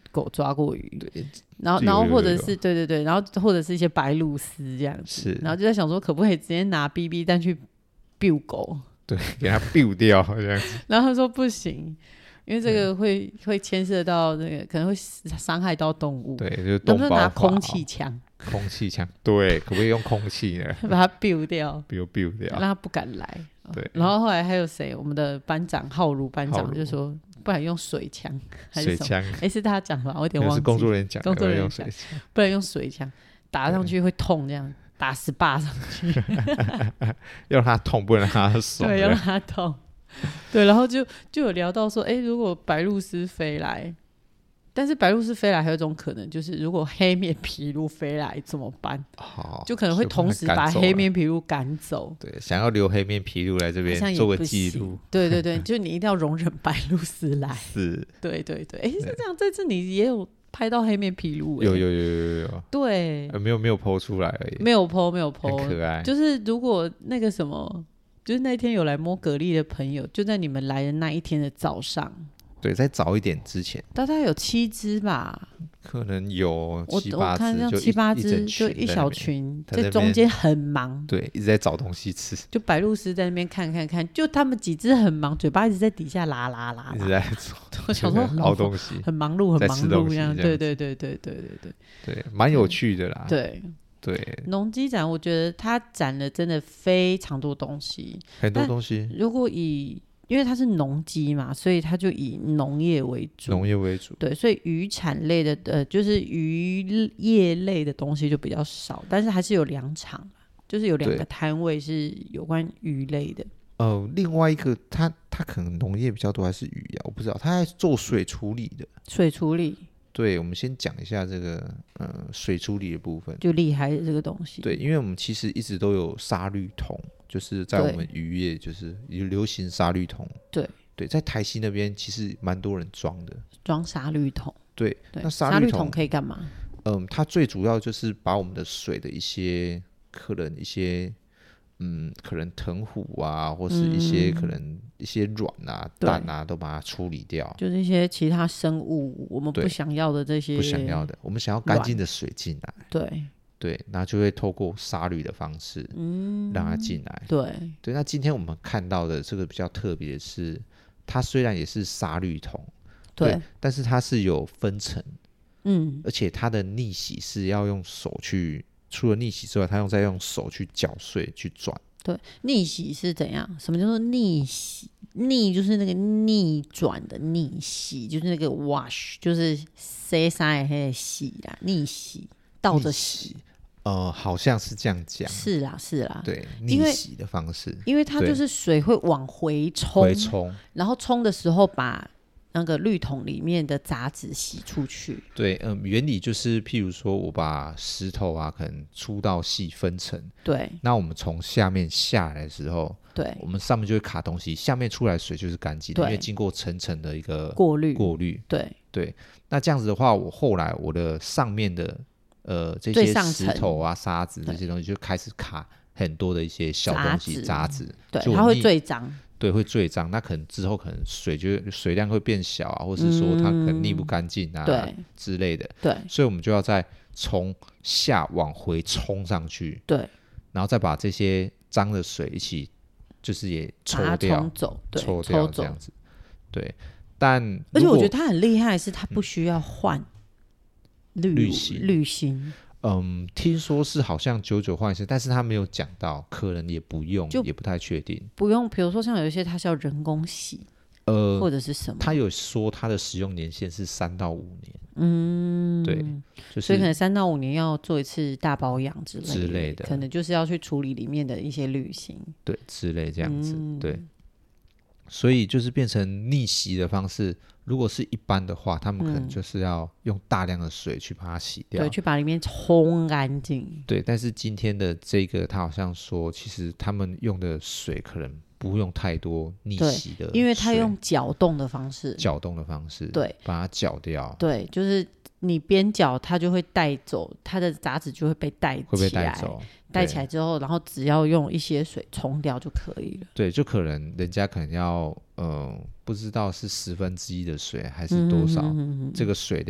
狗抓过鱼， 对， 然后然后或者是对对对，然后或者是一些白鹭鸶这样子， 是， 然后就在想说可不可以直接拿 B B 弹去 biu 狗， 对，给它 biu 掉这样子， 然后他说不行。因为这个会会牵涉到那个可能会伤害到动物， 对，就是动保法， 能不能拿空气枪？ 空气枪，对，可不可以用空气呢？ 把它 biu 掉 biu biu 掉， 让他不敢来。 对， 然后后来还有谁？我们的班长浩如班长就说，不然用水枪还是什么？水枪？哎，是他讲的吧？我有点忘记。 是工作人员讲的， 工作人员讲，不然用水枪打上去会痛，这样打十八上去， 要让他痛，不能让他爽。 对，要让他痛。对，然后就就有聊到说，哎，如果白鹭鸶飞来，但是白鹭鸶飞来还有一种可能，就是如果黑面琵鹭飞来怎么办？哦，就可能会同时把黑面琵鹭赶走。 对，想要留黑面琵鹭来这边做个记录。 对对对，就你一定要容忍白鹭鸶来。 是， 对对对，哎，是这样。这次你也有拍到黑面琵鹭？ 有有有有有有。 对， 呃、没有没有 po 出来而已。 没有 po 没有 po， 很可爱。 就是如果那个什么。就是那天有来摸蛤蜊的朋友，就在你们来的那一天的早上， 对，在早一点之前， 大概有七只吧， 可能有七八只， 我看像七八只，就一小群，在中间很忙， 对，一直在找东西吃， 就白鹭鸶在那边看看看，就他们几只很忙，嘴巴一直在底下拉拉拉， 一直在做， 我想说捞东西， 很忙碌，很忙碌这样，对对对对对对对，对，蛮有趣的啦， 对。 对， 农机展我觉得它展了真的非常多东西， 很多东西。 如果以因为它是农机嘛，所以它就以农业为主， 农业为主。 对，所以渔产类的呃，就是渔业类的东西就比较少，但是还是有两场，就是有两个摊位是有关鱼类的。 呃，另外一个它它可能农业比较多还是渔啊，我不知道，它在做水处理的。 水处理。 对，我们先讲一下这个呃水处理的部分， 就厉害的这个东西。 对，因为我们其实一直都有沙律桶，就是在我们渔业就是有流行沙律桶。 对对，在台西那边其实蛮多人装的， 装沙律桶。 对， 对那沙律桶可以干嘛？ 嗯，它最主要就是把我们的水的一些可能一些嗯，可能藤壶啊，或是一些可能一些卵啊、蛋啊，都把它处理掉， 就是一些其他生物我们不想要的这些不想要的，我们想要干净的水进来， 对对，那就会透过沙律的方式，嗯，让它进来， 对对。那今天我们看到的这个比较特别的是，它虽然也是沙律桶，对，对，但是它是有分层，嗯，而且它的逆洗是要用手去。除了逆洗之外，它用再用手去搅碎去转。 对，逆洗是怎样？什么叫做逆洗？逆就是那个逆转的逆洗，就是那个 wash， 就是洗衫的洗啦，逆洗倒着洗。 呃，好像是这样讲。 是啦，是啦， 对，逆洗的方式， 因为它就是水会往回冲， 回冲， 然后冲的时候把。那个滤桶里面的杂质洗出去。 对，嗯，原理就是譬如说我把石头啊可能粗到细分层， 对， 那我们从下面下来的时候， 对， 我们上面就会卡东西，下面出来水就是干净的，因为经过层层的一个过滤过滤， 对对。那这样子的话，我后来我的上面的呃这些石头啊沙子这些东西就开始卡很多的一些小东西杂质， 对，它会最脏。 对，会最脏，那可能之后可能水就水量会变小啊，或是说它可能沥不干净啊、嗯、之类的。 对， 所以我们就要再从下往回冲上去， 对， 然后再把这些脏的水一起，就是也抽掉， 冲走，对， 抽掉这样子。对，但而且我觉得它很厉害，是它不需要换滤滤芯， 滤芯。 嗯，听说是好像久久换一次，但是他没有讲到，可能也不用，也不太确定。 不用，比如说像有一些它是要人工洗，呃，或者是什么？ 他有说它的使用年限是三到五年，嗯，对，就是、 所以可能三到五年要做一次大保养之类的， 之类的， 可能就是要去处理里面的一些滤芯， 对，之类这样子，嗯、对。所以就是变成逆洗的方式，如果是一般的话，他们可能就是要用大量的水去把它洗掉， 对，去把里面冲干净。 对，但是今天的这个他好像说，其实他们用的水可能不用太多逆洗的水， 因为他用搅动的方式， 搅动的方式， 对， 把它搅掉， 对，就是你边搅，它就会带走它的杂质，就会被带起来， 会被带走。 带起来之后，然后只要用一些水冲掉就可以了。 对，就可能人家可能要，呃，不知道是十分之一的水还是多少，嗯哼哼哼，这个水量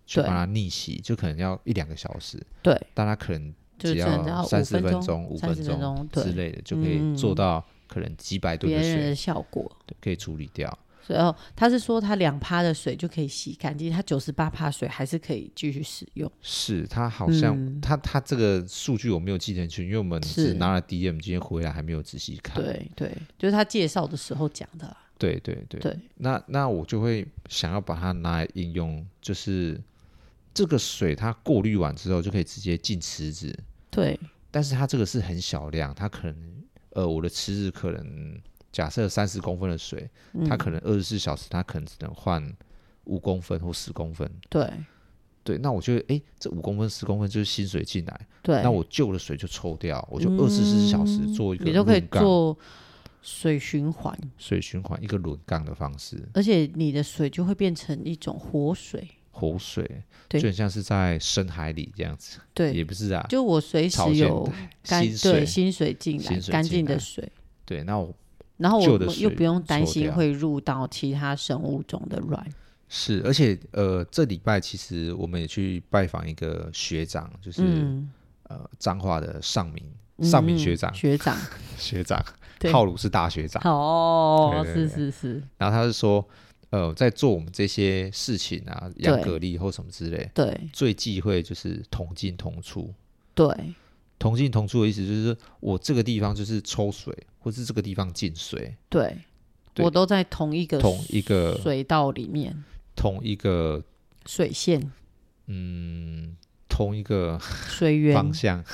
去帮它逆洗，就可能要一两个小时。 对， 但它可能只要三十分钟、五分钟之类的，就可以做到可能几百吨的水、 别人的效果， 对，可以处理掉。 所以、哦、他是说他两趴的水就可以洗干净，他九十八趴水还是可以继续使用。 是他好像、嗯、他他这个数据我没有记进去，因为我们是拿了 D M 今天回来还没有仔细看。 对对，就是他介绍的时候讲的、啊。 对对 对, 对那那我就会想要把它拿来应用，就是这个水它过滤完之后就可以直接进池子。 对， 但是它这个是很小量，它可能呃我的池子可能假设三十公分的水、嗯、它可能二十四小时它可能只能换五公分或十公分。 对对，那我觉得哎，这五公分十公分就是新水进来， 对， 那我旧的水就抽掉，我就二十四小时做一个、嗯、 你都可以做水循环， 水循环一个轮缸的方式， 而且你的水就会变成一种活水， 活水就很像是在深海里这样子。 对， 也不是啊， 就我随时有干新水对新水进来，干净的水。对， 那我然后我又不用担心会入到其他生物种的卵。 是，而且呃，这礼拜其实我们也去拜访一个学长，就是、嗯、呃彰化的上明上明学长、嗯、 学长学长。浩鲁是大学长哦，对对对，是是是。 然后他是说，呃，在做我们这些事情啊，养蛤蜊或什么之类， 对， 最忌讳就是同进同出。 对， 同进同出的意思就是我这个地方就是抽水，或是这个地方进水， 对，对我都在同一个同一个水道里面， 同一个水线， 嗯，同一个水源方向，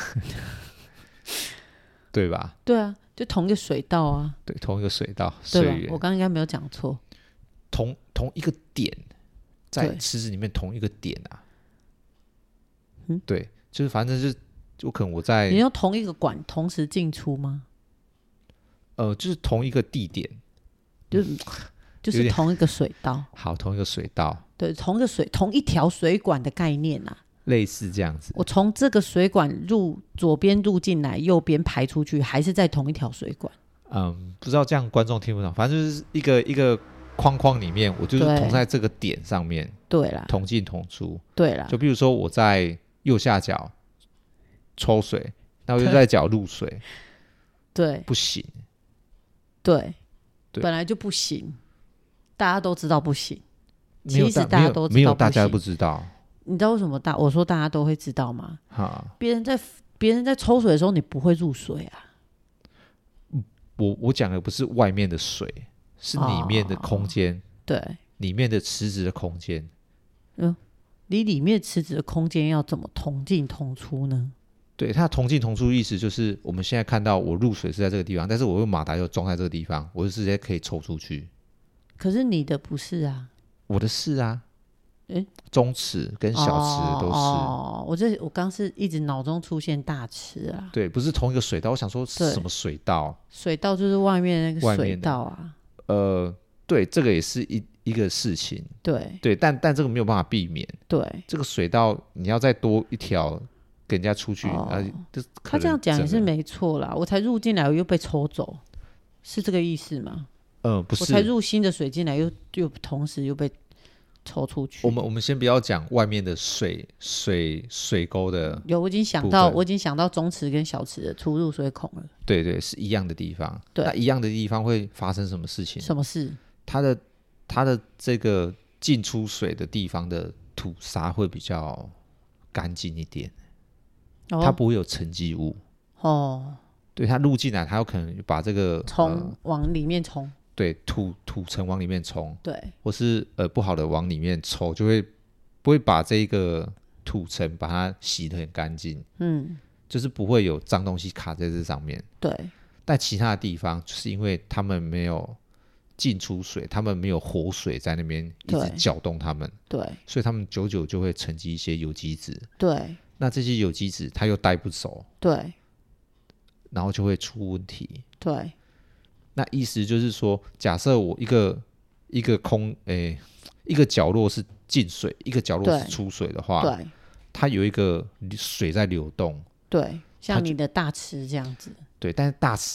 对吧？ 对啊。就同一个水道啊， 对，同一个水道水源。 我刚刚应该没有讲错， 同同一个点，在池子里面同一个点啊，嗯，对，就是反正就是有可能我在， 你用同一个管同时进出吗？ 呃，就是同一个地点， 就就是同一个水道， 好，同一个水道， 对，同一个水同一条水管的概念啊。 类似这样子， 我从这个水管入左边入进来，右边排出去，还是在同一条水管。 嗯，不知道这样观众听不懂，反正就是一个一个框框里面，我就是同在这个点上面， 对啦， 同进同出， 对啦。 就比如说我在右下角抽水，那我右下角入水， 对， 不行， 对，对，本来就不行，大家都知道不行，其实大家都知道不行， 没有大家不知道。 你知道为什么大我说大家都会知道吗？别人在别人在抽水的时候，你不会入水啊。 我我讲的不是外面的水，是里面的空间、哦。 对， 里面的池子的空间。 嗯，你里面池子的空间要怎么同进同出呢？ 对，它同进同出的意思就是我们现在看到我入水是在这个地方，但是我用马达又装在这个地方，我就直接可以抽出去。 可是你的不是啊。 我的是啊。欸、中池跟小池都是。 哦，我这我刚是一直脑中出现大池啊。 对，不是同一个水道。我想说什么水道？ 水道就是外面那个水道啊。 呃，对，这个也是一一个事情。 对对，但但这个没有办法避免。 对， 这个水道你要再多一条给人家出去，哦呃、 他这样讲也是没错啦。我才入进来，我又被抽走，是这个意思吗？ 呃，不是， 我才入新的水进来，又又同时又被抽出去。 我们我们先不要讲外面的水水水沟的， 有，我已经想到，我已经想到中池跟小池的出入水孔了。 对对，是一样的地方。对，那一样的地方会发生什么事情？ 什么事？ 它的它的这个进出水的地方的土沙会比较干净一点，哦、它不会有沉积物。哦，对，它入进来，它有可能把这个冲、呃、往里面冲。 对，土土层往里面冲， 对， 或是呃不好的往里面抽，就会不会把这个土层把它洗得很干净，嗯，就是不会有脏东西卡在这上面。 对， 但其他的地方就是因为他们没有进出水，他们没有活水在那边一直搅动他们， 对， 所以他们久久就会沉积一些有机质。 对， 那这些有机质它又带不走， 对， 然后就会出问题。 对。 那意思就是说，假设我一个一个空诶、欸、一个角落是进水，一个角落是出水的话，对，它有一个水在流动， 对，像你的大池这样子， 对，但是大池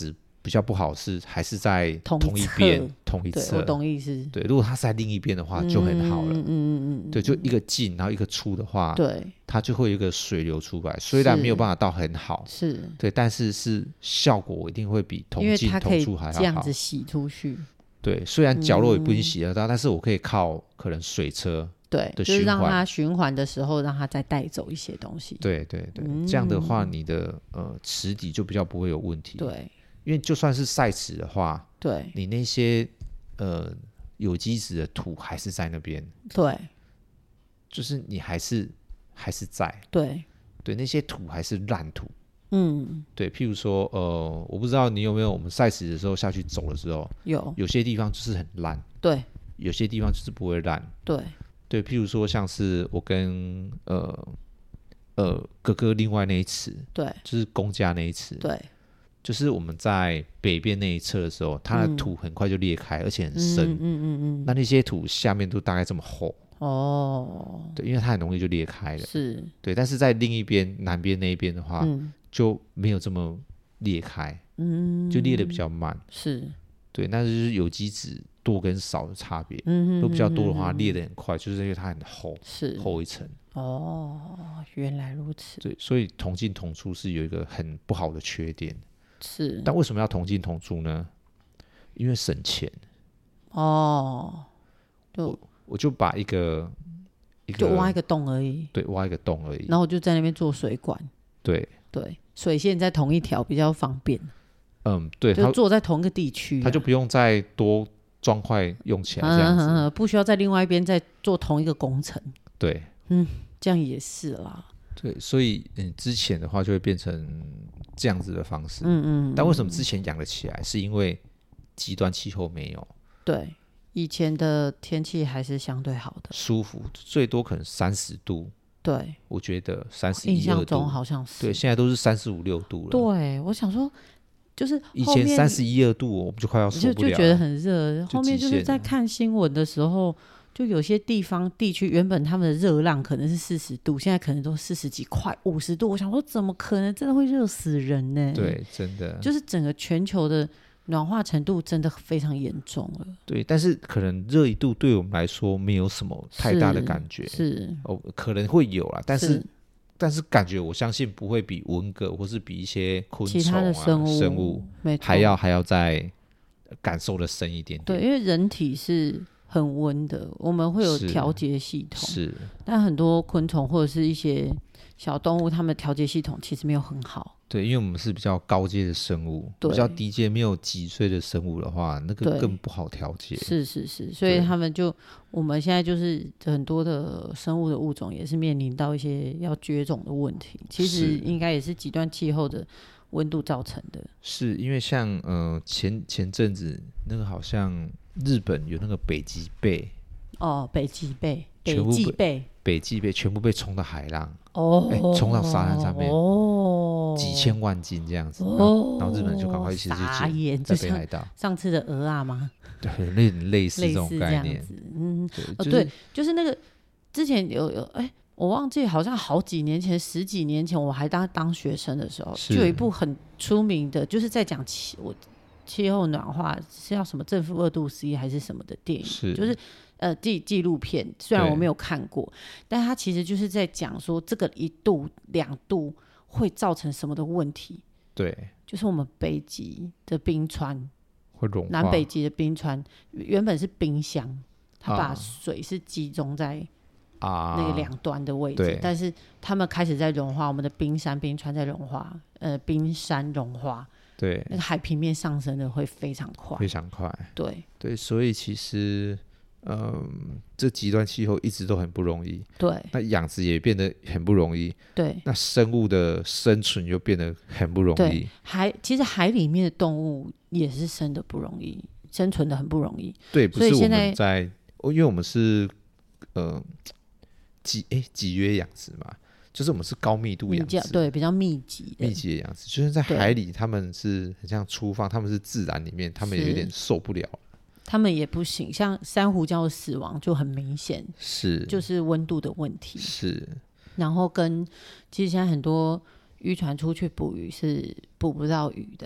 比较不好是还是在同同一边同一侧， 对，我懂意思。 对，如果它是在另一边的话就很好了。 嗯嗯嗯嗯， 对，就一个进然后一个出的话， 对， 它就会有一个水流出来，虽然没有办法到很好， 是， 对，但是是效果一定会比同进同出还要好。 这样子洗出去。 对，虽然角落也不一定洗得到，嗯、但是我可以靠可能水车。 对，就是让它循环的时候，让它再带走一些东西。 对对对，嗯、这样的话，你的呃池底就比较不会有问题。 对， 因为就算是晒池的话， 对， 你那些呃有机质的土还是在那边。 对， 就是你还是还是在。对对，那些土还是烂土。嗯，对，譬如说呃，我不知道你有没有我们晒池的时候下去走的时候，有有些地方就是很烂，对，有些地方就是不会烂，对。对，譬如说像是我跟呃呃哥哥另外那一池，对，就是公家那一池，对，就是我们在北边那一侧的时候，它的土很快就裂开，嗯、而且很深，嗯嗯嗯嗯，那那些土下面都大概这么厚，哦，对，因为它很容易就裂开了，是，对，但是在另一边南边那一边的话，嗯、就没有这么裂开，嗯，就裂得比较慢，是，对，那就是有机质多跟少的差别，嗯，都比较多的话裂得很快，就是因为它很厚，是厚一层。哦，原来如此。对，所以同进同出是有一个很不好的缺点。是，但为什么要同进同出呢？因为省钱。哦，就 我, 我就把一个一个就挖一个洞而已。 对，挖一个洞而已。 然后我就在那边做水管。对对，水线在同一条比较方便。嗯，对，就做在同一个地区、啊， 它就不用再多砖块用起来这样子、嗯嗯嗯， 不需要在另外一边再做同一个工程。 对， 嗯，这样也是啦。 对，所以嗯，之前的话就会变成这样子的方式。嗯 嗯, 嗯，但为什么之前养得起来？是因为极端气候没有。 对，以前的天气还是相对好的， 舒服，最多可能三十度。对，我觉得三十一、二度， 印象中好像是。 对，现在都是三十五六度了。 对，我想说。就是以前三十一二度，我们就快要受不了了， 就就觉得很热。后面就是在看新闻的时候，就有些地方地区原本他们的热浪可能是四十度，现在可能都四十几，快五十度。我想说，怎么可能？真的会热死人呢？ 对，真的， 就是整个全球的暖化程度真的非常严重了。 对，但是可能热一度对我们来说没有什么太大的感觉， 是, 是哦，可能会有啦，但是。是但是感觉我相信不会比文蛤或是比一些昆虫、啊、 其他的生物, 生物还要还要再感受的深一点点。 对，因为人体是很温的，我们会有调节系统，是。但很多昆虫或者是一些小动物，它们的调节系统其实没有很好。 对，因为我们是比较高阶的生物，比较低阶没有脊椎的生物的话，那个更不好调节。 是是是，所以他们就我们现在就是很多的生物的物种也是面临到一些要绝种的问题，其实应该也是极端气候的温度造成的。 是因为像呃前前阵子那个好像日本有那个北极贝。 哦，北极贝，北极贝， 北极贝全部被冲到海浪，哦，欸、冲到沙滩上面，哦，几千万斤这样子，哦、然, 后然后日本人就赶快一起去捡，在北海道。 上次的鹅啊吗？ 对，类类似这种概念， 嗯，对、就是哦，对，就是那个之前有有，哎、欸，我忘记好像好几年前，十几年前，我还当当学生的时候，就有一部很出名的，就是在讲气我气候暖化是要什么正负二度 C 还是什么的电影，是就是。呃，纪纪录片虽然我没有看过，但它其实就是在讲说这个一度两度会造成什么的问题。对，就是我们北极的冰川会融化， 南北极的冰川原本是冰箱，它把水是集中在那个两端的位置，啊、但是他们开始在融化，我们的冰山冰川在融化，呃，冰山融化。对，那个海平面上升的会非常快， 非常快。 对对，所以其实。嗯，这极端气候一直都很不容易。对，那养殖也变得很不容易。对，那生物的生存又变得很不容易。对， 海其实海里面的动物也是生的不容易，生存的很不容易。 对，不是我们在，因为我们是呃集哎集约养殖嘛，就是我们是高密度养殖， 对，比较密集的密集的养殖，就是在海里他们是很像粗放，他们是自然里面，他们有点受不了。 他们也不行，像珊瑚礁的死亡就很明显，是就是温度的问题，是。然后跟其实现在很多渔船出去捕鱼是捕不到鱼的，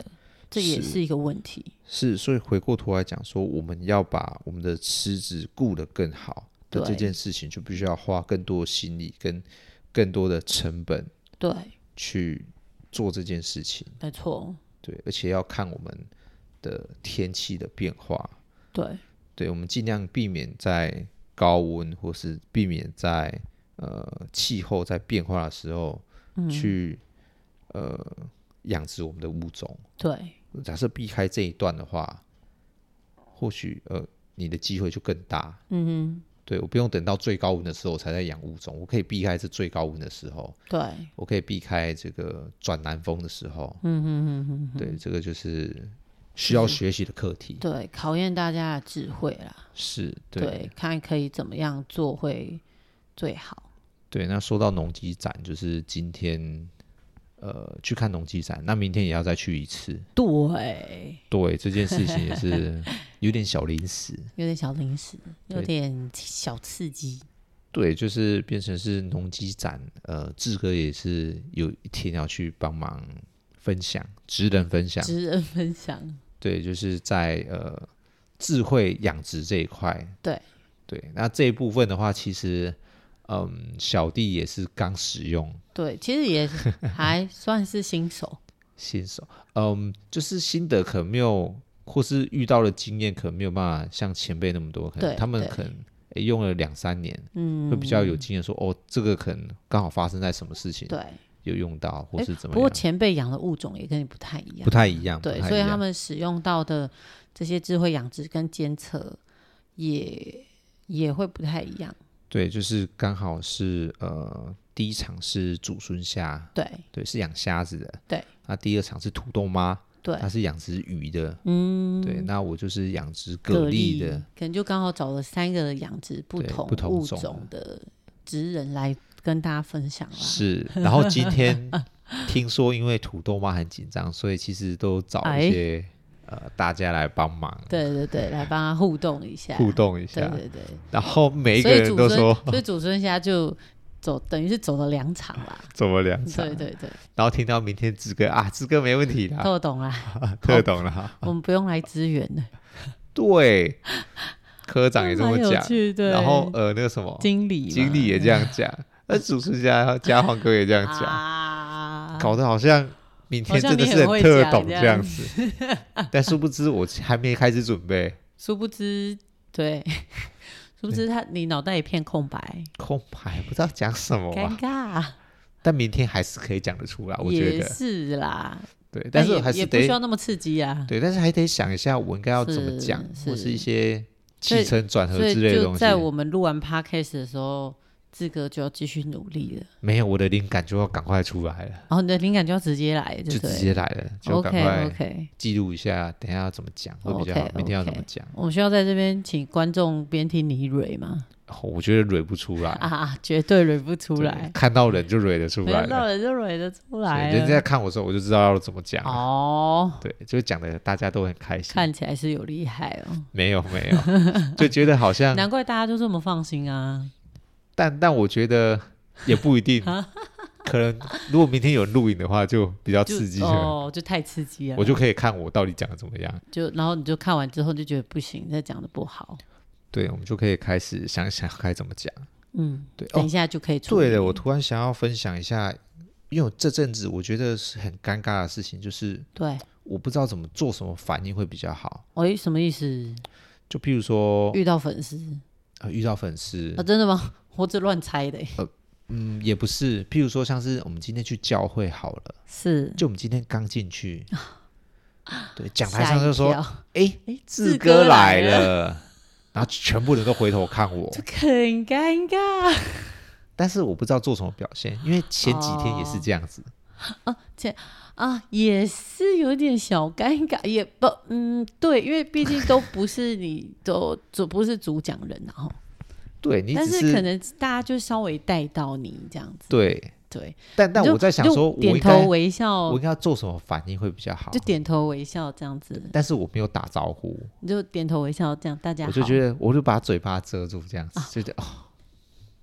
这也是一个问题。 是，所以回过头来讲说，我们要把我们的池子顾得更好的这件事情，就必须要花更多的心力跟更多的成本， 对， 去做这件事情。 没错， 对，而且要看我们的天气的变化。 对， 对，我们尽量避免在高温，或是避免在呃气候在变化的时候，嗯、去呃养殖我们的物种。 对， 假设避开这一段的话，或许呃你的机会就更大。嗯哼，对，我不用等到最高温的时候才在养物种，我可以避开这最高温的时候。 对， 我可以避开这个转南风的时候。嗯哼哼哼哼，对，这个就是需要学习的课题。 对，考验大家的智慧啦。 是，对， 对，看可以怎么样做会最好。 对，那说到农机展，就是今天呃去看农机展，那明天也要再去一次。 对， 对，这件事情也是有点小临时， 有点小临时，有点小刺激。 对，就是变成是农机展，呃，志哥也是有一天要去帮忙分享，职人分享， 职人分享。对， 就是在呃智慧养殖这一块。 对对，那这一部分的话，其实嗯，小弟也是刚使用。 对，其实也还算是新手。 新手，嗯，就是心得可能没有，或是遇到的经验可能没有办法像前辈那么多，可能他们可能、欸、用了两三年，嗯，会比较有经验说，哦，这个可能刚好发生在什么事情，对，有用到或是怎么样。 不过前辈养的物种也跟你不太一样， 不太一样， 对，所以他们使用到的这些智慧养殖跟监测也也会不太一样。 对，就是刚好是呃，第一场是祖孙虾， 对对，是养虾子的， 对。 那第二场是土豆妈，对，它是养殖鱼的，嗯，对。那我就是养殖蛤蜊的， 可能就刚好找了三个养殖不同物种的职人来跟大家分享啦。是， 然后今天听说因为土豆妈很紧张，所以其实都找一些、哎呃，大家来帮忙， 对对对，来帮他互动一下， 互动一下， 对对对。 然后每一个人都说， 所以祖孙虾就走，等于是走了两场啦， 走了两场， 对对对。 然后听到明天志哥啊，志哥没问题啦， 特懂啦， 特懂了， 我们不用来支援了。 对，科长也这么讲，然后呃，那个什么经理， 经理也这样讲，那祖孙虾嘉煌哥也这样讲，啊、搞得好像。明天真的是很特懂这样子，但殊不知我还没开始准备。 殊不知，对，殊不知他你脑袋一片空白， 空白不知道讲什么、 啊，尴尬。 但明天还是可以讲得出来，我觉得也是啦。 对，但是还是得也不需要那么刺激啊。 对，但是还得想一下我应该要怎么讲，或是一些起承转合之类的东西。 在我们录完 podcast 的时候。志哥就要继续努力了， 没有我的灵感就要赶快出来了。 哦，你的灵感就要直接来，就直接来了，就赶快记录一下，等一下要怎么讲会比较好， okay, 明天要怎么讲。 我们需要在这边请观众边听你蕊吗？ 哦、我觉得蕊不出来啊，绝对蕊不出来。 看到人就蕊得出来了， 看到人就蕊得出来了。 人家在看我的时候，我就知道要怎么讲哦。对，就讲的大家都很开心， 看起来是有厉害哦。 没有没有，就觉得好像难怪大家都这么放心啊。 但但我觉得也不一定，可能如果明天有人录影的话，就比较刺激了。 哦，就太刺激了， 我就可以看我到底讲的怎么样。 就然后你就看完之后就觉得不行，再讲的不好。 对，我们就可以开始想想该怎么讲。嗯，对， 等一下就可以处理。 对了，我突然想要分享一下，因为这阵子我觉得是很尴尬的事情，就是对， 我不知道怎么做什么反应会比较好。 哎，什么意思？ 就譬如说遇到粉丝。 呃，遇到粉丝啊，真的吗？我只乱猜的。 呃，嗯，也不是。譬如说，像是我们今天去教会好了， 是， 就我们今天刚进去，对，讲台上就说：“哎，志哥来了。”然后全部人都回头看我， 这很尴尬。 但是我不知道做什么表现，因为前几天也是这样子。 哦、啊，前啊，也是有点小尴尬，也不，嗯，对，因为毕竟都不是你都主不是主讲人，然后对你只是， 但是可能大家就稍微带到你这样子， 对对。 但但我在想说，我点头微笑， 我应该要做什么反应会比较好？ 就点头微笑这样子。 但是我没有打招呼， 你就点头微笑这样，大家好。 我就觉得，我就把嘴巴遮住这样子，啊、觉得哦。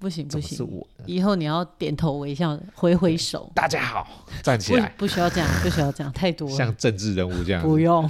不行不行， 是我的以后你要点头微笑，挥挥手， 大家好，站起来， 不, 不需要这样，不需要这样，太多了， 像政治人物这样， 不用，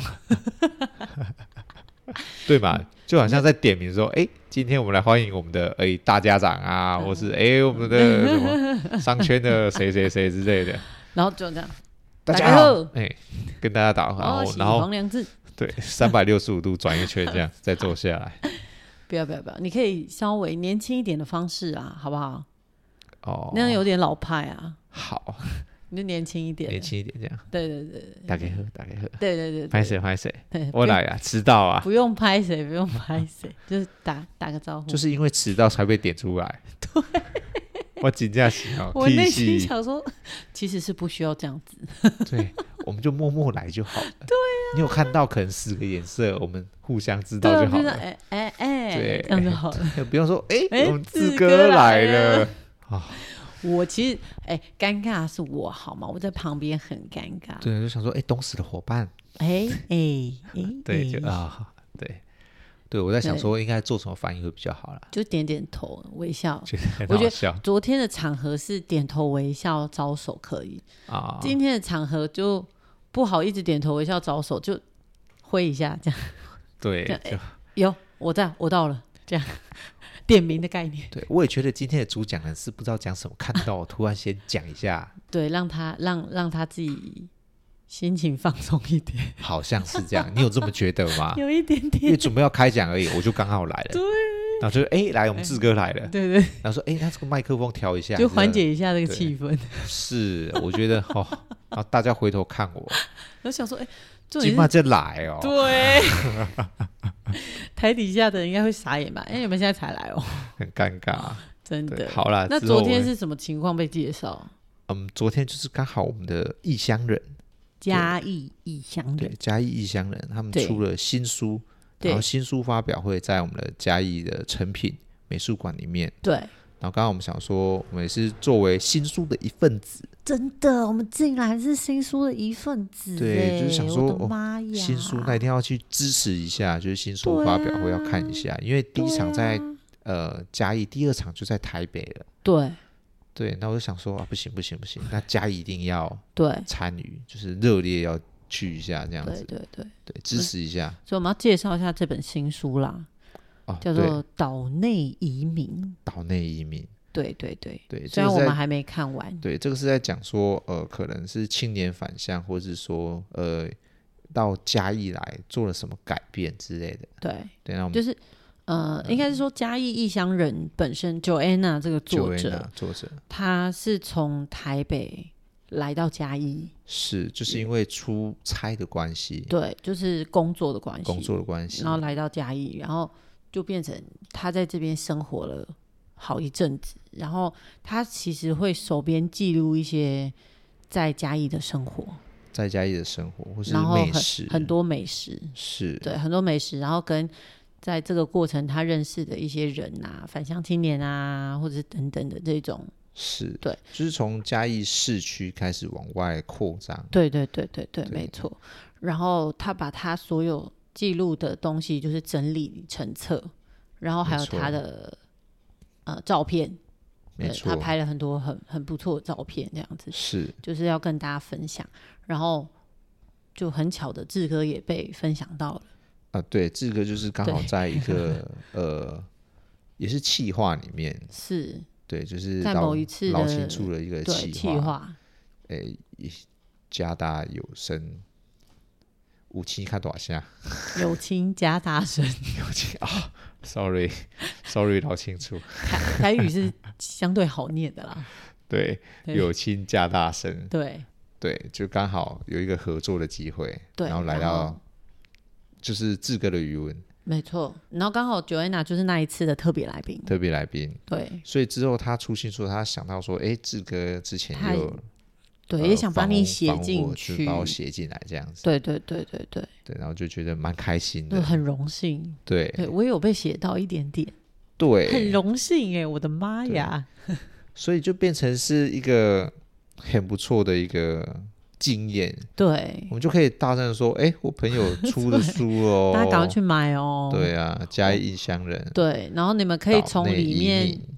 对吧？就好像在点名说，哎，今天我们来欢迎我们的哎大家长啊，或是哎我们的什么商圈的谁谁谁之类的， 然后就这样， 大家好，哎，跟大家打，然后、 哦、 然后黄良志， 对，三百六十五度转一圈这样再坐下来。 不要不要不要，你可以稍微年轻一点的方式啊，好不好？ 哦， 那样有点老派啊。 好， 你就年轻一点， 年轻一点这样。 对对对对， 打给喝，打给喝。 对对对， 拍谁拍谁，我来啊，迟到啊， 不用拍谁，不用拍谁，就是打打个招呼。 就是因为迟到才被点出来。 对， 我真的是哦， 我内心想说，其实是不需要这样子。 对，我们就默默来就好了。对啊，你有看到可能四个颜色，我们互相知道就好了。 哎哎哎， 对， 这样就好了， 不用说哎， 欸、 我们志哥来了啊。 我其实哎，尴尬的是我好吗？我在旁边很尴尬。 对，就想说哎，东石的伙伴， 哎哎哎， 对，就啊，对。对，我在想说应该做什么反应会比较好啦， 就点点头微笑。 觉得我觉得昨天的场合是点头微笑招手可以啊，今天的场合就不好一直点头微笑招手，就挥一下这样。 对， 这样欸、有我在我到了这样点名的概念。 对，我也觉得今天的主讲人是不知道讲什么，看到我突然先讲一下， 对，让他让让他自己心情放松一点， 好像是这样。你有这么觉得吗？ 有一点点， 因为准备要开讲而已，我就刚好来了。 对， 然后就哎、欸，来，我们志哥来了。 对对。 然后说，哎、欸，他这个麦克风调一下， 就缓解一下这个气氛。 是，我觉得哦，然后大家回头看我， 我想说，哎、欸， 今晚就来哦。 对，台底下的人应该会傻眼吧？哎、欸，你们现在才来哦， 很尴尬， 真的。 好啦， 那昨天是什么情况被介绍？ 嗯，昨天就是刚好我们的异乡人。 嘉义异乡人， 对，嘉义异乡人，他们出了新书，然后新书发表会在我们的嘉义的诚品美术馆里面。 对， 然后刚刚我们想说，我们也是作为新书的一份子， 真的，我们竟然是新书的一份子， 对，就是想说， 妈呀、 哦，新书那一定要去支持一下，就是新书发表会要看一下，啊、因为第一场在、啊、呃嘉义，第二场就在台北了， 对。 对，那我就想说啊，不行不行不行，那嘉义一定要对参与，就是热烈要去一下这样子， 对对对对，支持一下。 所以我们要介绍一下这本新书啦，哦、叫做《岛内移民》。 岛内移民， 对对对对， 虽然我们还没看完。 对，这个是在讲说，呃，可能是青年返乡，或是说，呃，到嘉义来做了什么改变之类的。 对对，那我们就是。呃，应该是说嘉义异乡人本身 Joanna 这个作者， 作者他是从台北来到嘉义， 是就是因为出差的关系， 对，就是工作的关系， 工作的关系， 然后来到嘉义，然后就变成他在这边生活了好一阵子，然后他其实会手边记录一些在嘉义的生活， 在嘉义的生活或是美食， 很, 很多美食， 是对，很多美食，然后跟在这个过程他认识的一些人啊，返乡青年啊，或者是等等的这种， 是对， 就是从嘉义市区开始往外扩张， 对对对对 对, 对，没错。然后他把他所有记录的东西就是整理成册，然后还有他的呃照片， 没错， 他拍了很多很很不错的照片，这样子是就是要跟大家分享。然后就很巧的志哥也被分享到了。 啊，对，志哥就是刚好在一个呃，也是企划里面， 是， 对，就是在某一次老青出了一个企划， 诶，加大有声，武器看多少下？ 有轻加大声， 有轻啊 ，sorry sorry， 老清楚， 台台语是相对好念的啦， 对，有轻加大声， 对对，就刚好有一个合作的机会， 对， 然后来到。就是志哥的语文， 没错。然后刚好 Joanna 就是那一次的特别来宾， 特别来宾。 对， 所以之后他出新书，他想到说，哎，志哥之前有对、呃、也想把你写进去， 把我写进来这样子。 对对对对对对，然后就觉得蛮开心的， 很荣幸。 对， 对我也有被写到一点点， 对， 很荣幸哎，我的妈呀！ 所以就变成是一个很不错的一个。经验， 对， 我们就可以大声的说，哎、欸，我朋友出的书哦， 大家赶快去买哦。 对啊，嘉义异乡人， 对，然后你们可以从里面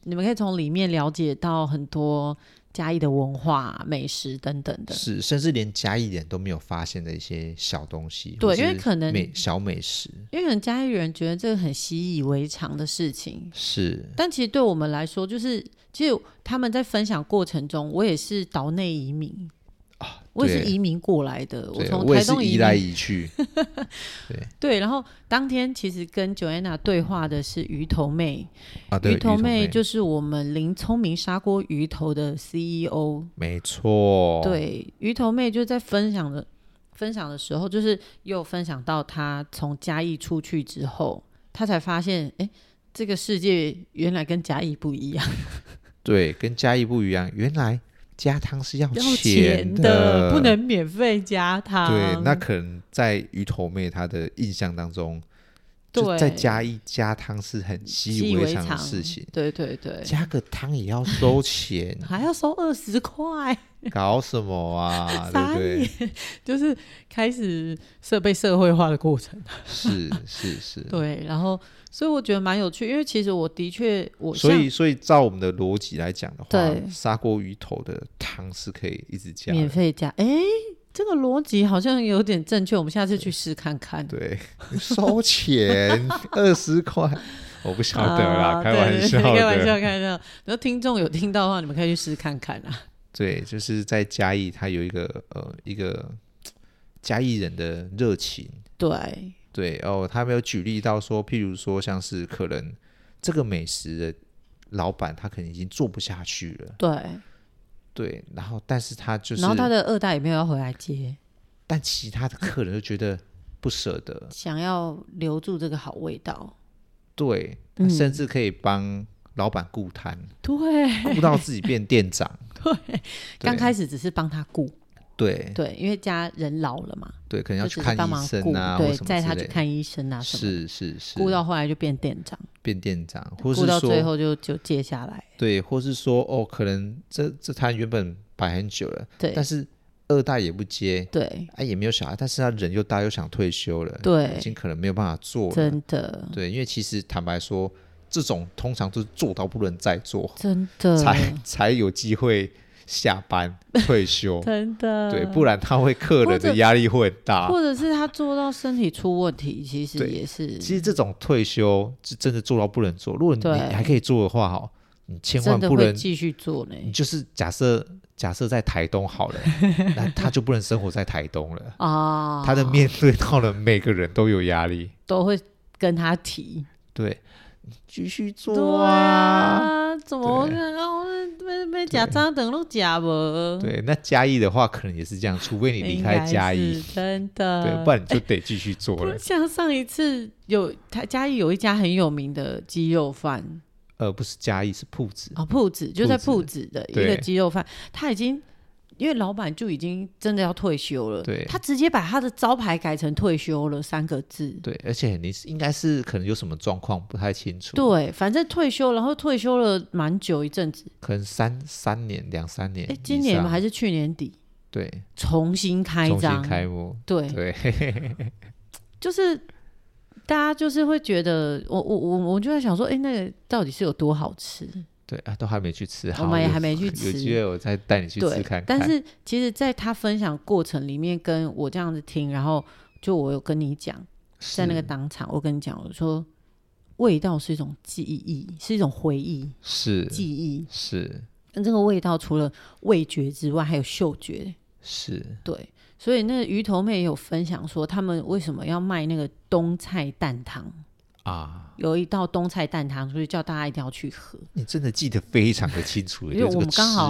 你们可以从里面了解到很多嘉义的文化、美食等等的， 是，甚至连嘉义人都没有发现的一些小东西， 对，因为可能美小美食， 因为可能嘉义人觉得这个很习以为常的事情， 是， 但其实对我们来说，就是其实他们在分享过程中，我也是岛内移民。 啊、 我也是移民过来的，我从台东移民来移去对对，然后当天其实跟 Joanna 对话的是鱼头妹、 啊、对， 鱼头妹就是我们林聪明砂锅鱼头的 C E O， 没错， 对，鱼头妹就在分享的分享的时候，就是又分享到她从嘉义出去之后，她才发现哎，这个世界原来跟嘉义不一样对，跟嘉义不一样，原来加汤是要钱 的, 的不能免费加汤。 对，那可能在鱼头妹她的印象当中，就在嘉义加汤是很习以为常的事情。 对对对， 加个汤也要收钱还要收二十块， 搞什么啊？对不对？ 就是开始社被社会化的过程。 是是是， 对，然后所以我觉得蛮有趣，因为其实我的确我所以所以照我们的逻辑来讲的话，砂锅鱼头的汤是可以一直加的， 免费加。哎，这个逻辑好像有点正确，我们下次去试看看。 对，收钱二十块，我不晓得啦， 啊、 开玩笑的， 开玩笑，开玩笑。然后听众有听到的话，你们可以去试看看啊。 对，就是在嘉义，它有一个呃一个嘉义人的热情。 对对哦，他没有举例到说，譬如说像是可能这个美食的老板，他可能已经做不下去了。 对对，然后但是他就是， 然后他的二代也没有要回来接， 但其他的客人就觉得不舍得， 想要留住这个好味道。 对，他甚至可以帮老板顾摊， 对， 顾到自己变店长。 对，刚开始只是帮他顾。 对对，因为家人老了嘛， 对，可能要去看医生啊， 对，载他去看医生啊什么， 是是是， 顾到后来就变店长， 变店长，或是说顾到最后就就接下来， 对，或是说哦，可能这这摊原本摆很久了， 对， 但是二代也不接， 对， 啊也没有小孩，但是他人又大又想退休了， 对， 已经可能没有办法做了， 真的， 对，因为其实坦白说，这种通常都是做到不能再做， 真的， 才才有机会下班退休真的， 对，不然他会客人的压力会很大， 或者是他做到身体出问题，其实也是， 其实这种退休是真的做到不能做，如果你还可以做的话，好，你千万不能继续做呢。 你就是假设假设在台东好了，那他就不能生活在台东了啊，他的面对到了每个人都有压力， 都会跟他提， 对，继续做啊， 怎么被被假张等都假不？ 对，那嘉义的话可能也是这样，除非你离开嘉义， 真的， 对，不然你就得继续做了。 像上一次有他嘉义有一家很有名的鸡肉饭， 呃，不是嘉义，是铺子哦，铺子就在铺子的一个鸡肉饭，他已经。因为老板就已经真的要退休了， 对， 他直接把他的招牌改成退休了三个字。 对，而且你应该是可能有什么状况不太清楚。 对，反正退休，然后退休了蛮久一阵子， 可能三三年两三年。 哎，今年吗？还是去年底？ 对， 重新开张， 重新开幕。 对对， 就是大家就是会觉得，我我我我就在想说，哎，那个到底是有多好吃？ 对啊，都还没去吃， 我们也还没去吃， 有机会我再带你去吃看看。 但是其实在他分享过程里面跟我这样子听，然后就我有跟你讲，在那个当场我跟你讲，我说味道是一种记忆，是一种回忆， 是记忆， 是跟这个味道除了味觉之外还有嗅觉， 是对，所以那个鱼头妹也有分享说他们为什么要卖那个冬菜蛋汤啊，有一道冬菜蛋汤，所以叫大家一定要去喝。 你真的记得非常的清楚， 因为我们刚好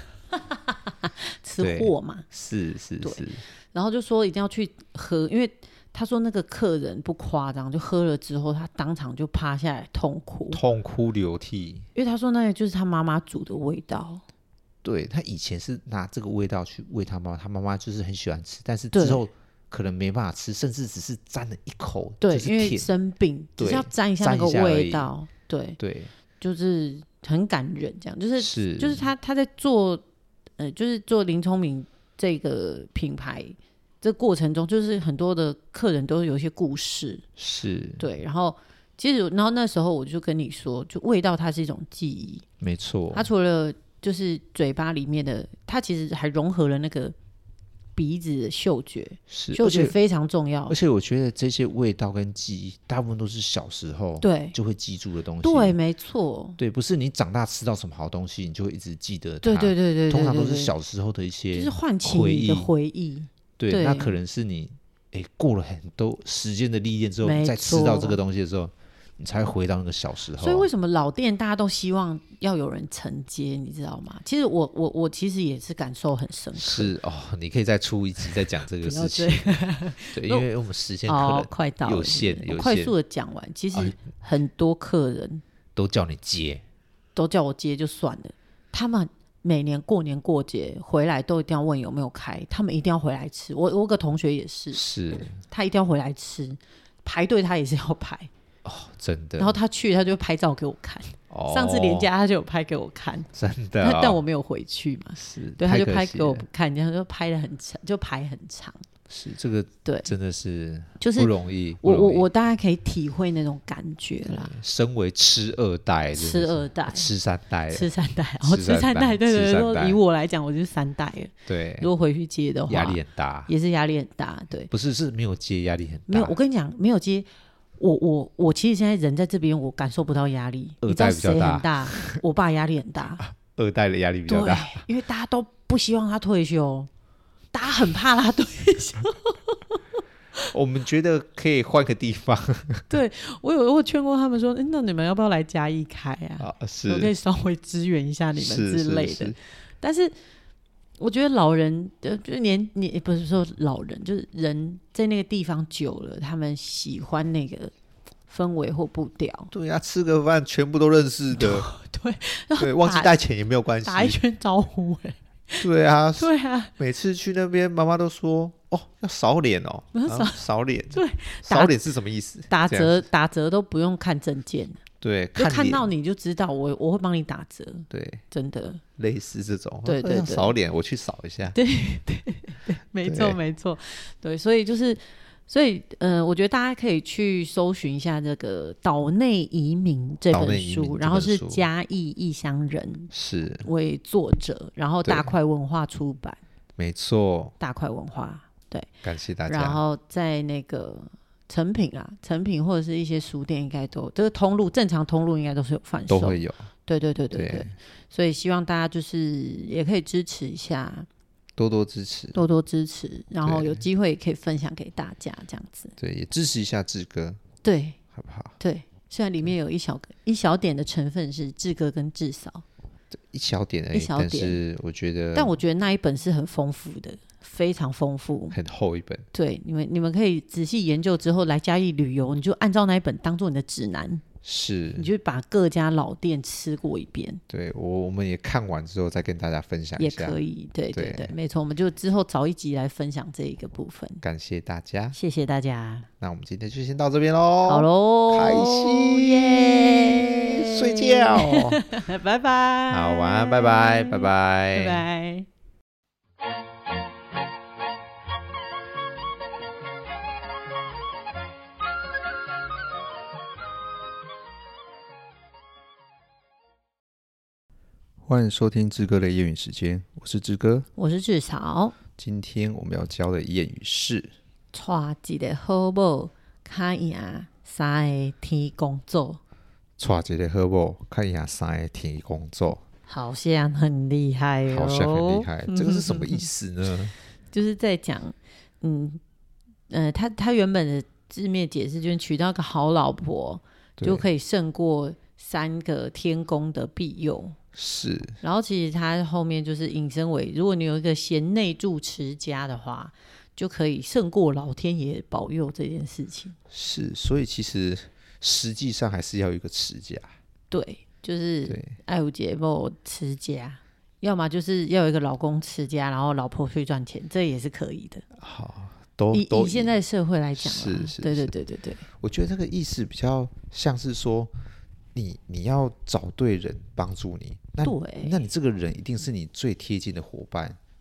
吃货嘛， 是是是， 然后就说一定要去喝，因为他说那个客人不夸张，就喝了之后他当场就趴下来痛哭， 痛哭流涕， 因为他说那个就是他妈妈煮的味道。 对，他以前是拿这个味道去喂他妈妈，他妈妈就是很喜欢吃，但是之后可能没办法吃，甚至只是沾了一口， 对， 就是、 因为生病，只是要沾一下那个味道，对对， 就是很感人，这样就是是就是他他在做，呃，就是做林聪明这个品牌这过程中，就是很多的客人都有一些故事， 是对，然后其实然后那时候我就跟你说，就味道它是一种记忆， 没错， 它除了就是嘴巴里面的，它其实还融合了那个鼻子的嗅觉， 是嗅觉非常重要。 而且我觉得这些味道跟记忆大部分都是小时候对就会记住的东西， 对，没错， 对，不是你长大吃到什么好东西你就会一直记得它， 对对对对对对， 通常都是小时候的一些就是唤起你的回忆， 对， 对， 那可能是你哎过了很多时间的历练之后，你再吃到这个东西的时候，你才会回到那个小时候、啊。 所以为什么老店大家都希望要有人承接，你知道吗？其实我我我其实也是感受很深刻。 是哦，你可以再出一集再讲这个事情。对，因为我们时间可能、哦、 快到有限，有限， 快速的讲完。其实很多客人、哦、 都叫你接， 都叫我接就算了，他们每年过年过节回来都一定要问有没有开，他们一定要回来吃。我我有个同学也是，是他一定要回来吃，排队他也是要排。 哦，真的。 然后他去，他就拍照给我看。哦、上次连假他就有拍给我看， 真的、哦。 但我没有回去嘛，是对，他就拍给我看，然后就拍的很长，就排很长。 是这个， 对， 真的是就是不容易。 我我我大概可以体会那种感觉啦。 身为吃二代， 吃二代， 吃三代， 吃三代，哦，吃三代，对对对。以我来讲，我就是三代了。 对， 如果回去接的话， 压力很大， 也是压力很大。对， 不是是没有接压力很大。 没有，我跟你讲，没有接。我我我其实现在人在这边，我感受不到压力。 二代比较大， 你知道谁很大？我爸压力很大。 二代的压力比较大， 因为大家都不希望他退休，大家很怕他退休。 我们觉得可以换个地方。 对，我有我有劝过他们说，那你们要不要来嘉义开啊？啊是，我可以稍微支援一下你们之类的。是是是，但是我觉得老人呃，就年年不是说老人，就是人在那个地方久了，他们喜欢那个氛围或步调。 对呀、啊，吃个饭全部都认识的。 对对，忘记带钱也没有关系， 打一圈招呼哎、 欸。对啊， 对啊， 每次去那边，妈妈都说哦，要扫脸哦， 扫扫脸。 对， 扫脸是什么意思？ 打折打折都不用看证件。 对， 就看到你就知道我我会帮你打折。对，真的类似这种。 对对对， 扫脸我去扫一下。 对对对，没错没错。对，所以就是所以呃，我觉得大家可以去搜寻一下这个《岛内移民》这本书，然后是嘉义异乡人是为作者，然后大块文化出版。没错，大块文化。对，感谢大家。然后在那个成品啊，成品或者是一些书店应该都这个通路，正常通路应该都是有贩售，都会有。对对对对 对, 对，所以希望大家就是也可以支持一下，多多支持，多多支持，然后有机会也可以分享给大家，这样子。对，也支持一下志哥，对，好不好？对，虽然里面有一小一小点的成分是志哥跟志嫂，一小点而已，一小点，但是我觉得，但我觉得那一本是很丰富的。非常丰富，很厚一本。对，你们你们可以仔细研究之后来嘉义旅游，你就按照那一本当做你的指南，是，你就把各家老店吃过一遍。对，我我们也看完之后再跟大家分享一下，也可以。对对 对, 对，没错，我们就之后找一集来分享这一个部分。感谢大家，谢谢大家。那我们今天就先到这边咯。好咯，开心耶，睡觉，拜拜。好，晚安，拜拜，拜拜，拜拜。欢迎收听志哥的谚语时间，我是志哥，我是志嫂。今天我们要教的谚语是：娶一个好某，较赢三个天公祖。娶一个好某，较赢三个天公祖。好像很厉害哦，好像很厉害。这个是什么意思呢？就是在讲，嗯呃，他他原本的字面解释就是娶到一个好老婆，就可以胜过三个天公的庇佑。是，然后其实他后面就是引申为，如果你有一个贤内助持家的话，就可以胜过老天爷保佑这件事情。是，所以其实实际上还是要有一个持家。对，就是爱有节目持家，要么就是要有一个老公持家，然后老婆去赚钱，这也是可以的。好，都 以, 以现在社会来讲，是是，对对对对对。我觉得这个意思比较像是说，你你要找对人帮助你，那对，那你这个人一定是你最贴近的伙伴，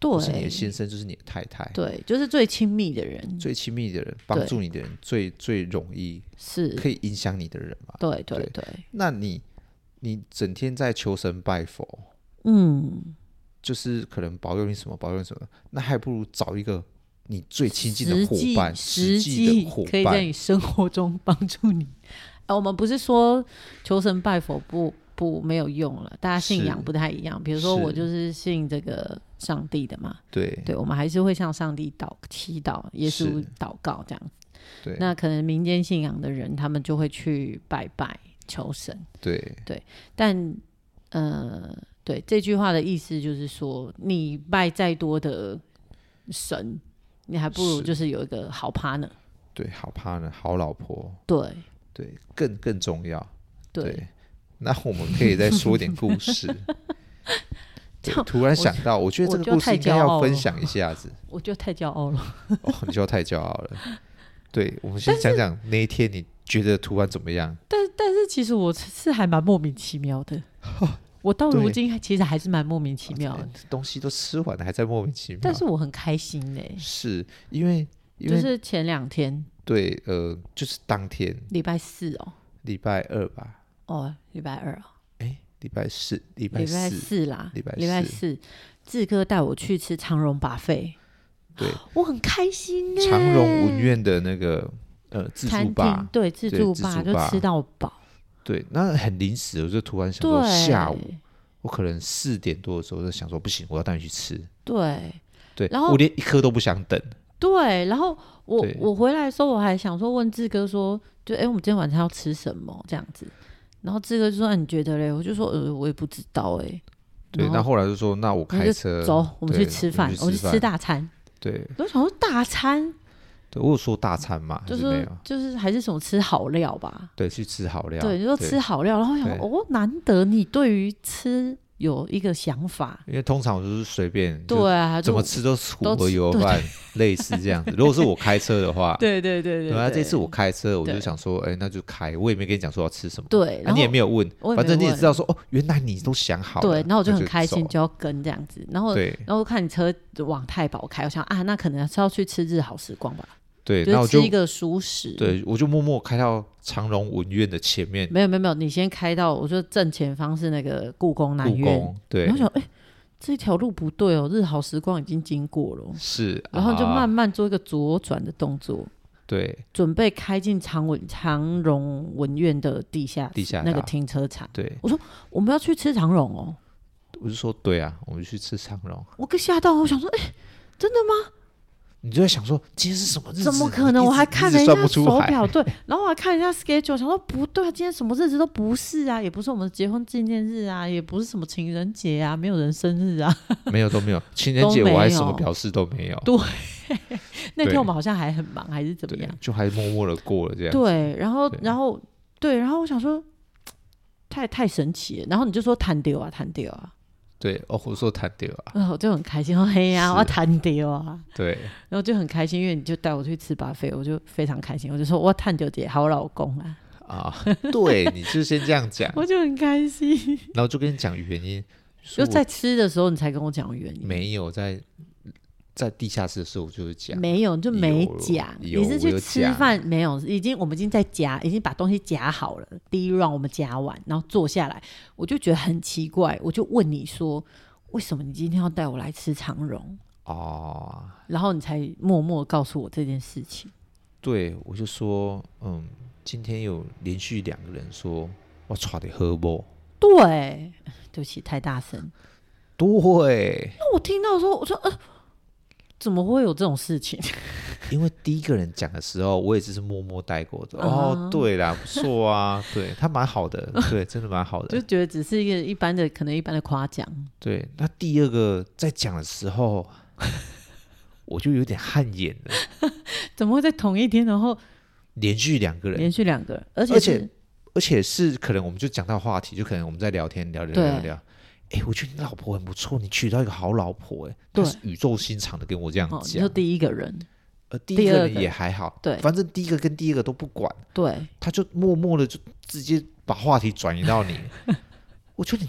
对， 不是你的先生就是你的太太， 对，就是最亲密的人， 最亲密的人，帮助你的人，最最容易是可以影响你的人嘛。 对对 对, 对， 那你你整天在求神拜佛， 嗯， 就是可能保佑你什么保佑你什么，那还不如找一个你最亲近的伙伴，实际的伙伴， 可以在你生活中帮助你。啊、我们不是说求神拜佛不不没有用了，大家信仰不太一样。比如说我就是信这个上帝的嘛， 对对，我们还是会向上帝祷祈祷、耶稣祷告这样子。 对， 那可能民间信仰的人，他们就会去拜拜求神。 对对，但呃，对这句话的意思就是说，你拜再多的神，你还不如就是有一个好 partner。 对，好 partner， 好老婆。 对对，更更重要。 对， 对，那我们可以再说点故事。突然想到，我觉得这个故事应该要分享一下子。 我就太骄傲了。 哦，你就太骄傲了。对，我们先讲讲那一天你觉得突然怎么样？ 但但是其实我是还蛮莫名其妙的。我到如今其实还是蛮莫名其妙的， 东西都吃完了还在莫名其妙。 但是我很开心嘞、欸， 是因为因为就是前两天， 对，呃，就是当天礼拜四哦， 礼拜二吧？ 哦，礼拜二哦， 哎，礼拜四，礼拜四， 礼拜四啦， 礼拜礼拜四，志哥带我去吃长荣 buffet， 对， 我很开心哎、欸， 长荣文苑的那个呃自助吧， 对，自助吧就吃到饱。 对，那很临时，我就突然想说，下午我可能四点多的时候就想说，不行，我要带你去吃。 对， 对， 然后我连一颗都不想等。 对，然后我我回来的时候，我还想说问志哥说，就哎，我们今天晚上要吃什么这样子？然后志哥就说、啊、你觉得嘞？我就说呃，我也不知道哎、欸。 对，那后来就说，那我开车走，我们去吃饭，我们去吃大餐。 对， 我想说大餐。 对，我有说大餐嘛， 就是没有， 就是还是什么吃好料吧。 对，去吃好料。 对，就说吃好料，然后想哦，难得你对于吃有一个想法。 因为通常我就是随便， 对啊， 怎么吃都是火锅油饭，类似这样子。如果是我开车的话， 对对对对。 对啊，这次我开车，我就想说，哎，那就开，我也没跟你讲说要吃什么。 对， 啊，你也没有问，反正你也知道说，哦，原来你都想好了。 对，然后我就很开心，就要跟这样子。然后，然后看你车往太保开，我想啊，那可能是要去吃日好时光吧。 对， 就我就吃一个熟食。 对，我就默默开到长荣文苑的前面。 没有没有没有，你先开到，我说正前方是那个故宫南院。 故宫，对。 然后想，哎、欸，这条路不对哦，日好时光已经经过了。 是。 然后就慢慢做一个左转的动作。 对。 准备开进长文长荣文苑的地下地下那个停车场。 对。 我说我们要去吃长荣哦。 我就说对啊，我们去吃长荣。 我给吓到，我想说，哎、欸，真的吗？ 你就在想说今天是什么日子？ 怎么可能？我还看人家手表，对，然后我还看人家 schedule， 想说不对啊，今天什么日子都不是啊，也不是我们的结婚纪念日啊，也不是什么情人节啊，没有人生日啊， 没有都没有，情人节我还什么表示都没有。 对，那天我们好像还很忙，还是怎么样？ 就还默默的过了这样。 对，然后然后对，然后我想说，太太神奇了，然后你就说弹丢啊，弹丢啊。 对，哦，我说弹掉啊， 呃，我就很开心，嘿呀、啊，我要弹掉啊， 对， 然后就很开心，因为你就带我去吃buffet，我就非常开心，我就说我弹掉姐好老公啊， 啊，对，你就先这样讲， 我就很开心， 然后就跟你讲原因， 就在吃的时候你才跟我讲原因， 没有在在地下室的时候我就是讲， 没有就没讲，你是去吃饭没有？已经我们已经在夹，已经把东西夹好了。第一 round 我们夹完，然后坐下来，我就觉得很奇怪，我就问你说，为什么你今天要带我来吃长荣？哦，然后你才默默告诉我这件事情。 对，我就说，嗯，今天有连续两个人说我差点喝不？ 对，对不起，太大声。 对， 那我听到说，我说，呃。怎么会有这种事情？ 因为第一个人讲的时候，我也只是默默带过的。哦，对啦，不错啊，对他蛮好的，对，真的蛮好的。 就觉得只是一个一般的，可能一般的夸奖。 对，那第二个在讲的时候，我就有点汗颜了。 怎么会在同一天，然后连续两个人， 连续两个人，而且而且而且是可能我们就讲到话题，就可能我们在聊天，聊聊聊聊。哎、欸，我觉得你老婆很不错，你娶到一个好老婆、欸，哎，她是语重心长的跟我这样讲。哦、 你说第一个人， 呃，第一个人也还好， 对， 反正第一个跟第二个都不管， 对， 他就默默的就直接把话题转移到你。我觉得你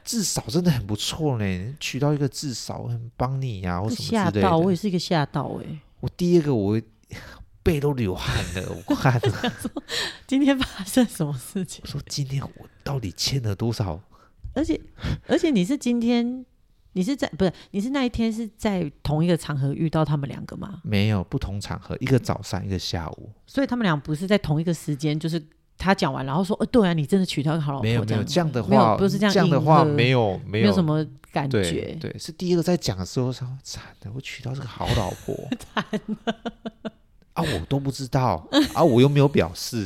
至少真的很不错呢，娶到一个至少很帮你呀、啊，或什么之类的。 吓到，我也是一个吓到哎、欸！ 我第二个我背都流汗了，我看今天发生什么事情？ 我说今天我到底欠了多少？ 而且而且你是今天你是在不是你是那一天是在同一个场合遇到他们两个吗？ 没有，不同场合，一个早上一个下午， 所以他们俩不是在同一个时间，就是他讲完然后说哦对啊，你真的娶到一个好老婆， 没有没有这样的话， 没有不是这样， 这样的话没有没有没有什么感觉， 对对，是第一个在讲的时候说惨了，我娶到这个好老婆， 惨了啊，我都不知道啊，我又没有表示，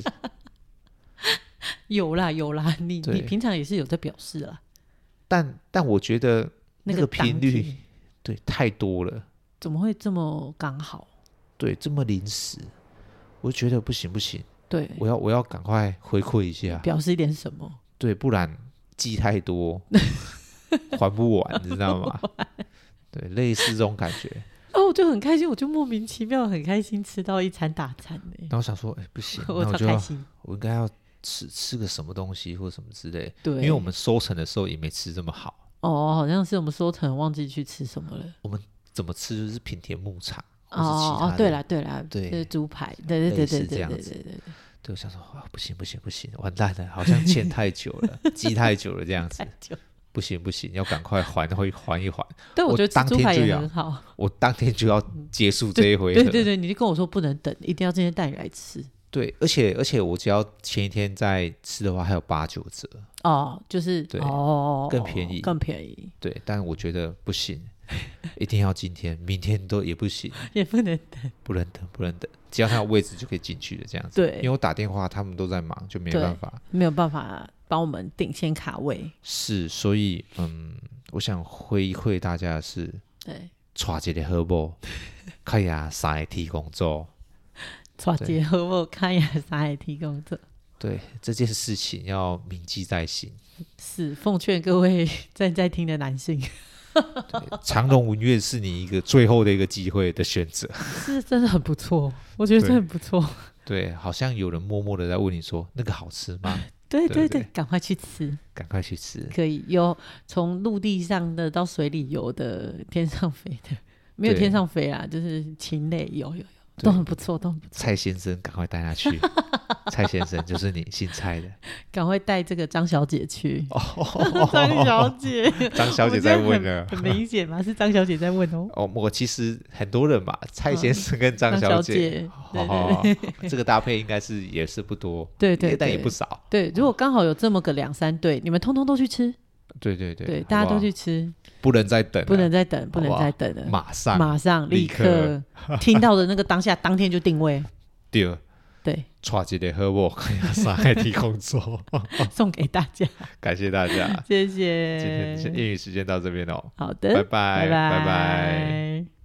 有啦有啦，你你平常也是有在表示啦， 但但我觉得那个频率、 那个、 对太多了， 怎么会这么刚好？ 对，这么临时，我觉得不行不行， 对， 我要我要赶快回馈一下， 表示一点什么？ 对，不然记太多还不完，你知道吗？对，类似这种感觉。 哦，我就很开心，我就莫名其妙很开心吃到一餐大餐呢。 然后想说，哎、欸，不行， 我那我就超开心， 我应该要吃吃个什么东西或什么之类。 对， 因为我们收成的时候也没吃这么好。 哦，好像是我们收成忘记去吃什么了。 我们怎么吃就是品田牧场， 哦哦，对啦对啦， 对， 就是猪排，对对对对对对对对对。 对，我想说，啊，不行不行不行，完蛋了，好像欠太久了，积太久了这样子。不行不行，要赶快还会还一还。 对，我觉得吃猪排也很好。 我当天就要结束这一回合。 对对对，你就跟我说不能等，一定要今天带你来吃。 对，而且而且我只要前一天再吃的话，还有八九折。 哦，就是对哦， 更便宜， 更便宜。 对，但我觉得不行，一定要今天，明天都也不行， 也不能等， 不能等，不能等。只要他有位置就可以进去的这样子。 对， 因为我打电话，他们都在忙，就没办法， 没有办法帮我们顶先卡位。 是，所以嗯，我想回馈大家的是， 对， 带一个好某，看呀三个提供做， 带一个好某，看呀三个提供做。 对，这件事情要铭记在心。 是，奉劝各位正在听的男性， 长荣文苑是你一个最后的一个机会的选择， 是真的很不错，我觉得真的很不错。 对，好像有人默默的在问你说那个好吃吗？ 对对对，赶快去吃， 赶快去吃。 可以有从陆地上的到水里游的，天上飞的，没有天上飞啦，就是禽类有有有。都很不错，都很不错。 蔡先生，赶快带他去。蔡先生就是你姓蔡的， 赶快带这个张小姐去。 哦， 张小姐， 张小姐在问了， 很明显嘛，是张小姐在问哦。 哦，我其实很多人嘛，蔡先生跟张小姐， 哦， 这个搭配应该是也是不多， 对对， 但也不少。 对，如果刚好有这么个两三对，你们通通都去吃。 对对对， 对，大家都去吃， 不能再等， 不能再等，不能再等了， 马上， 马上，立刻听到的那个当下，当天就定位。 对对， 带一个好某，看下三个提供做， 送给大家， 感谢大家， 谢谢。 今天英语时间到这边哦， 好的， 拜拜， 拜拜拜。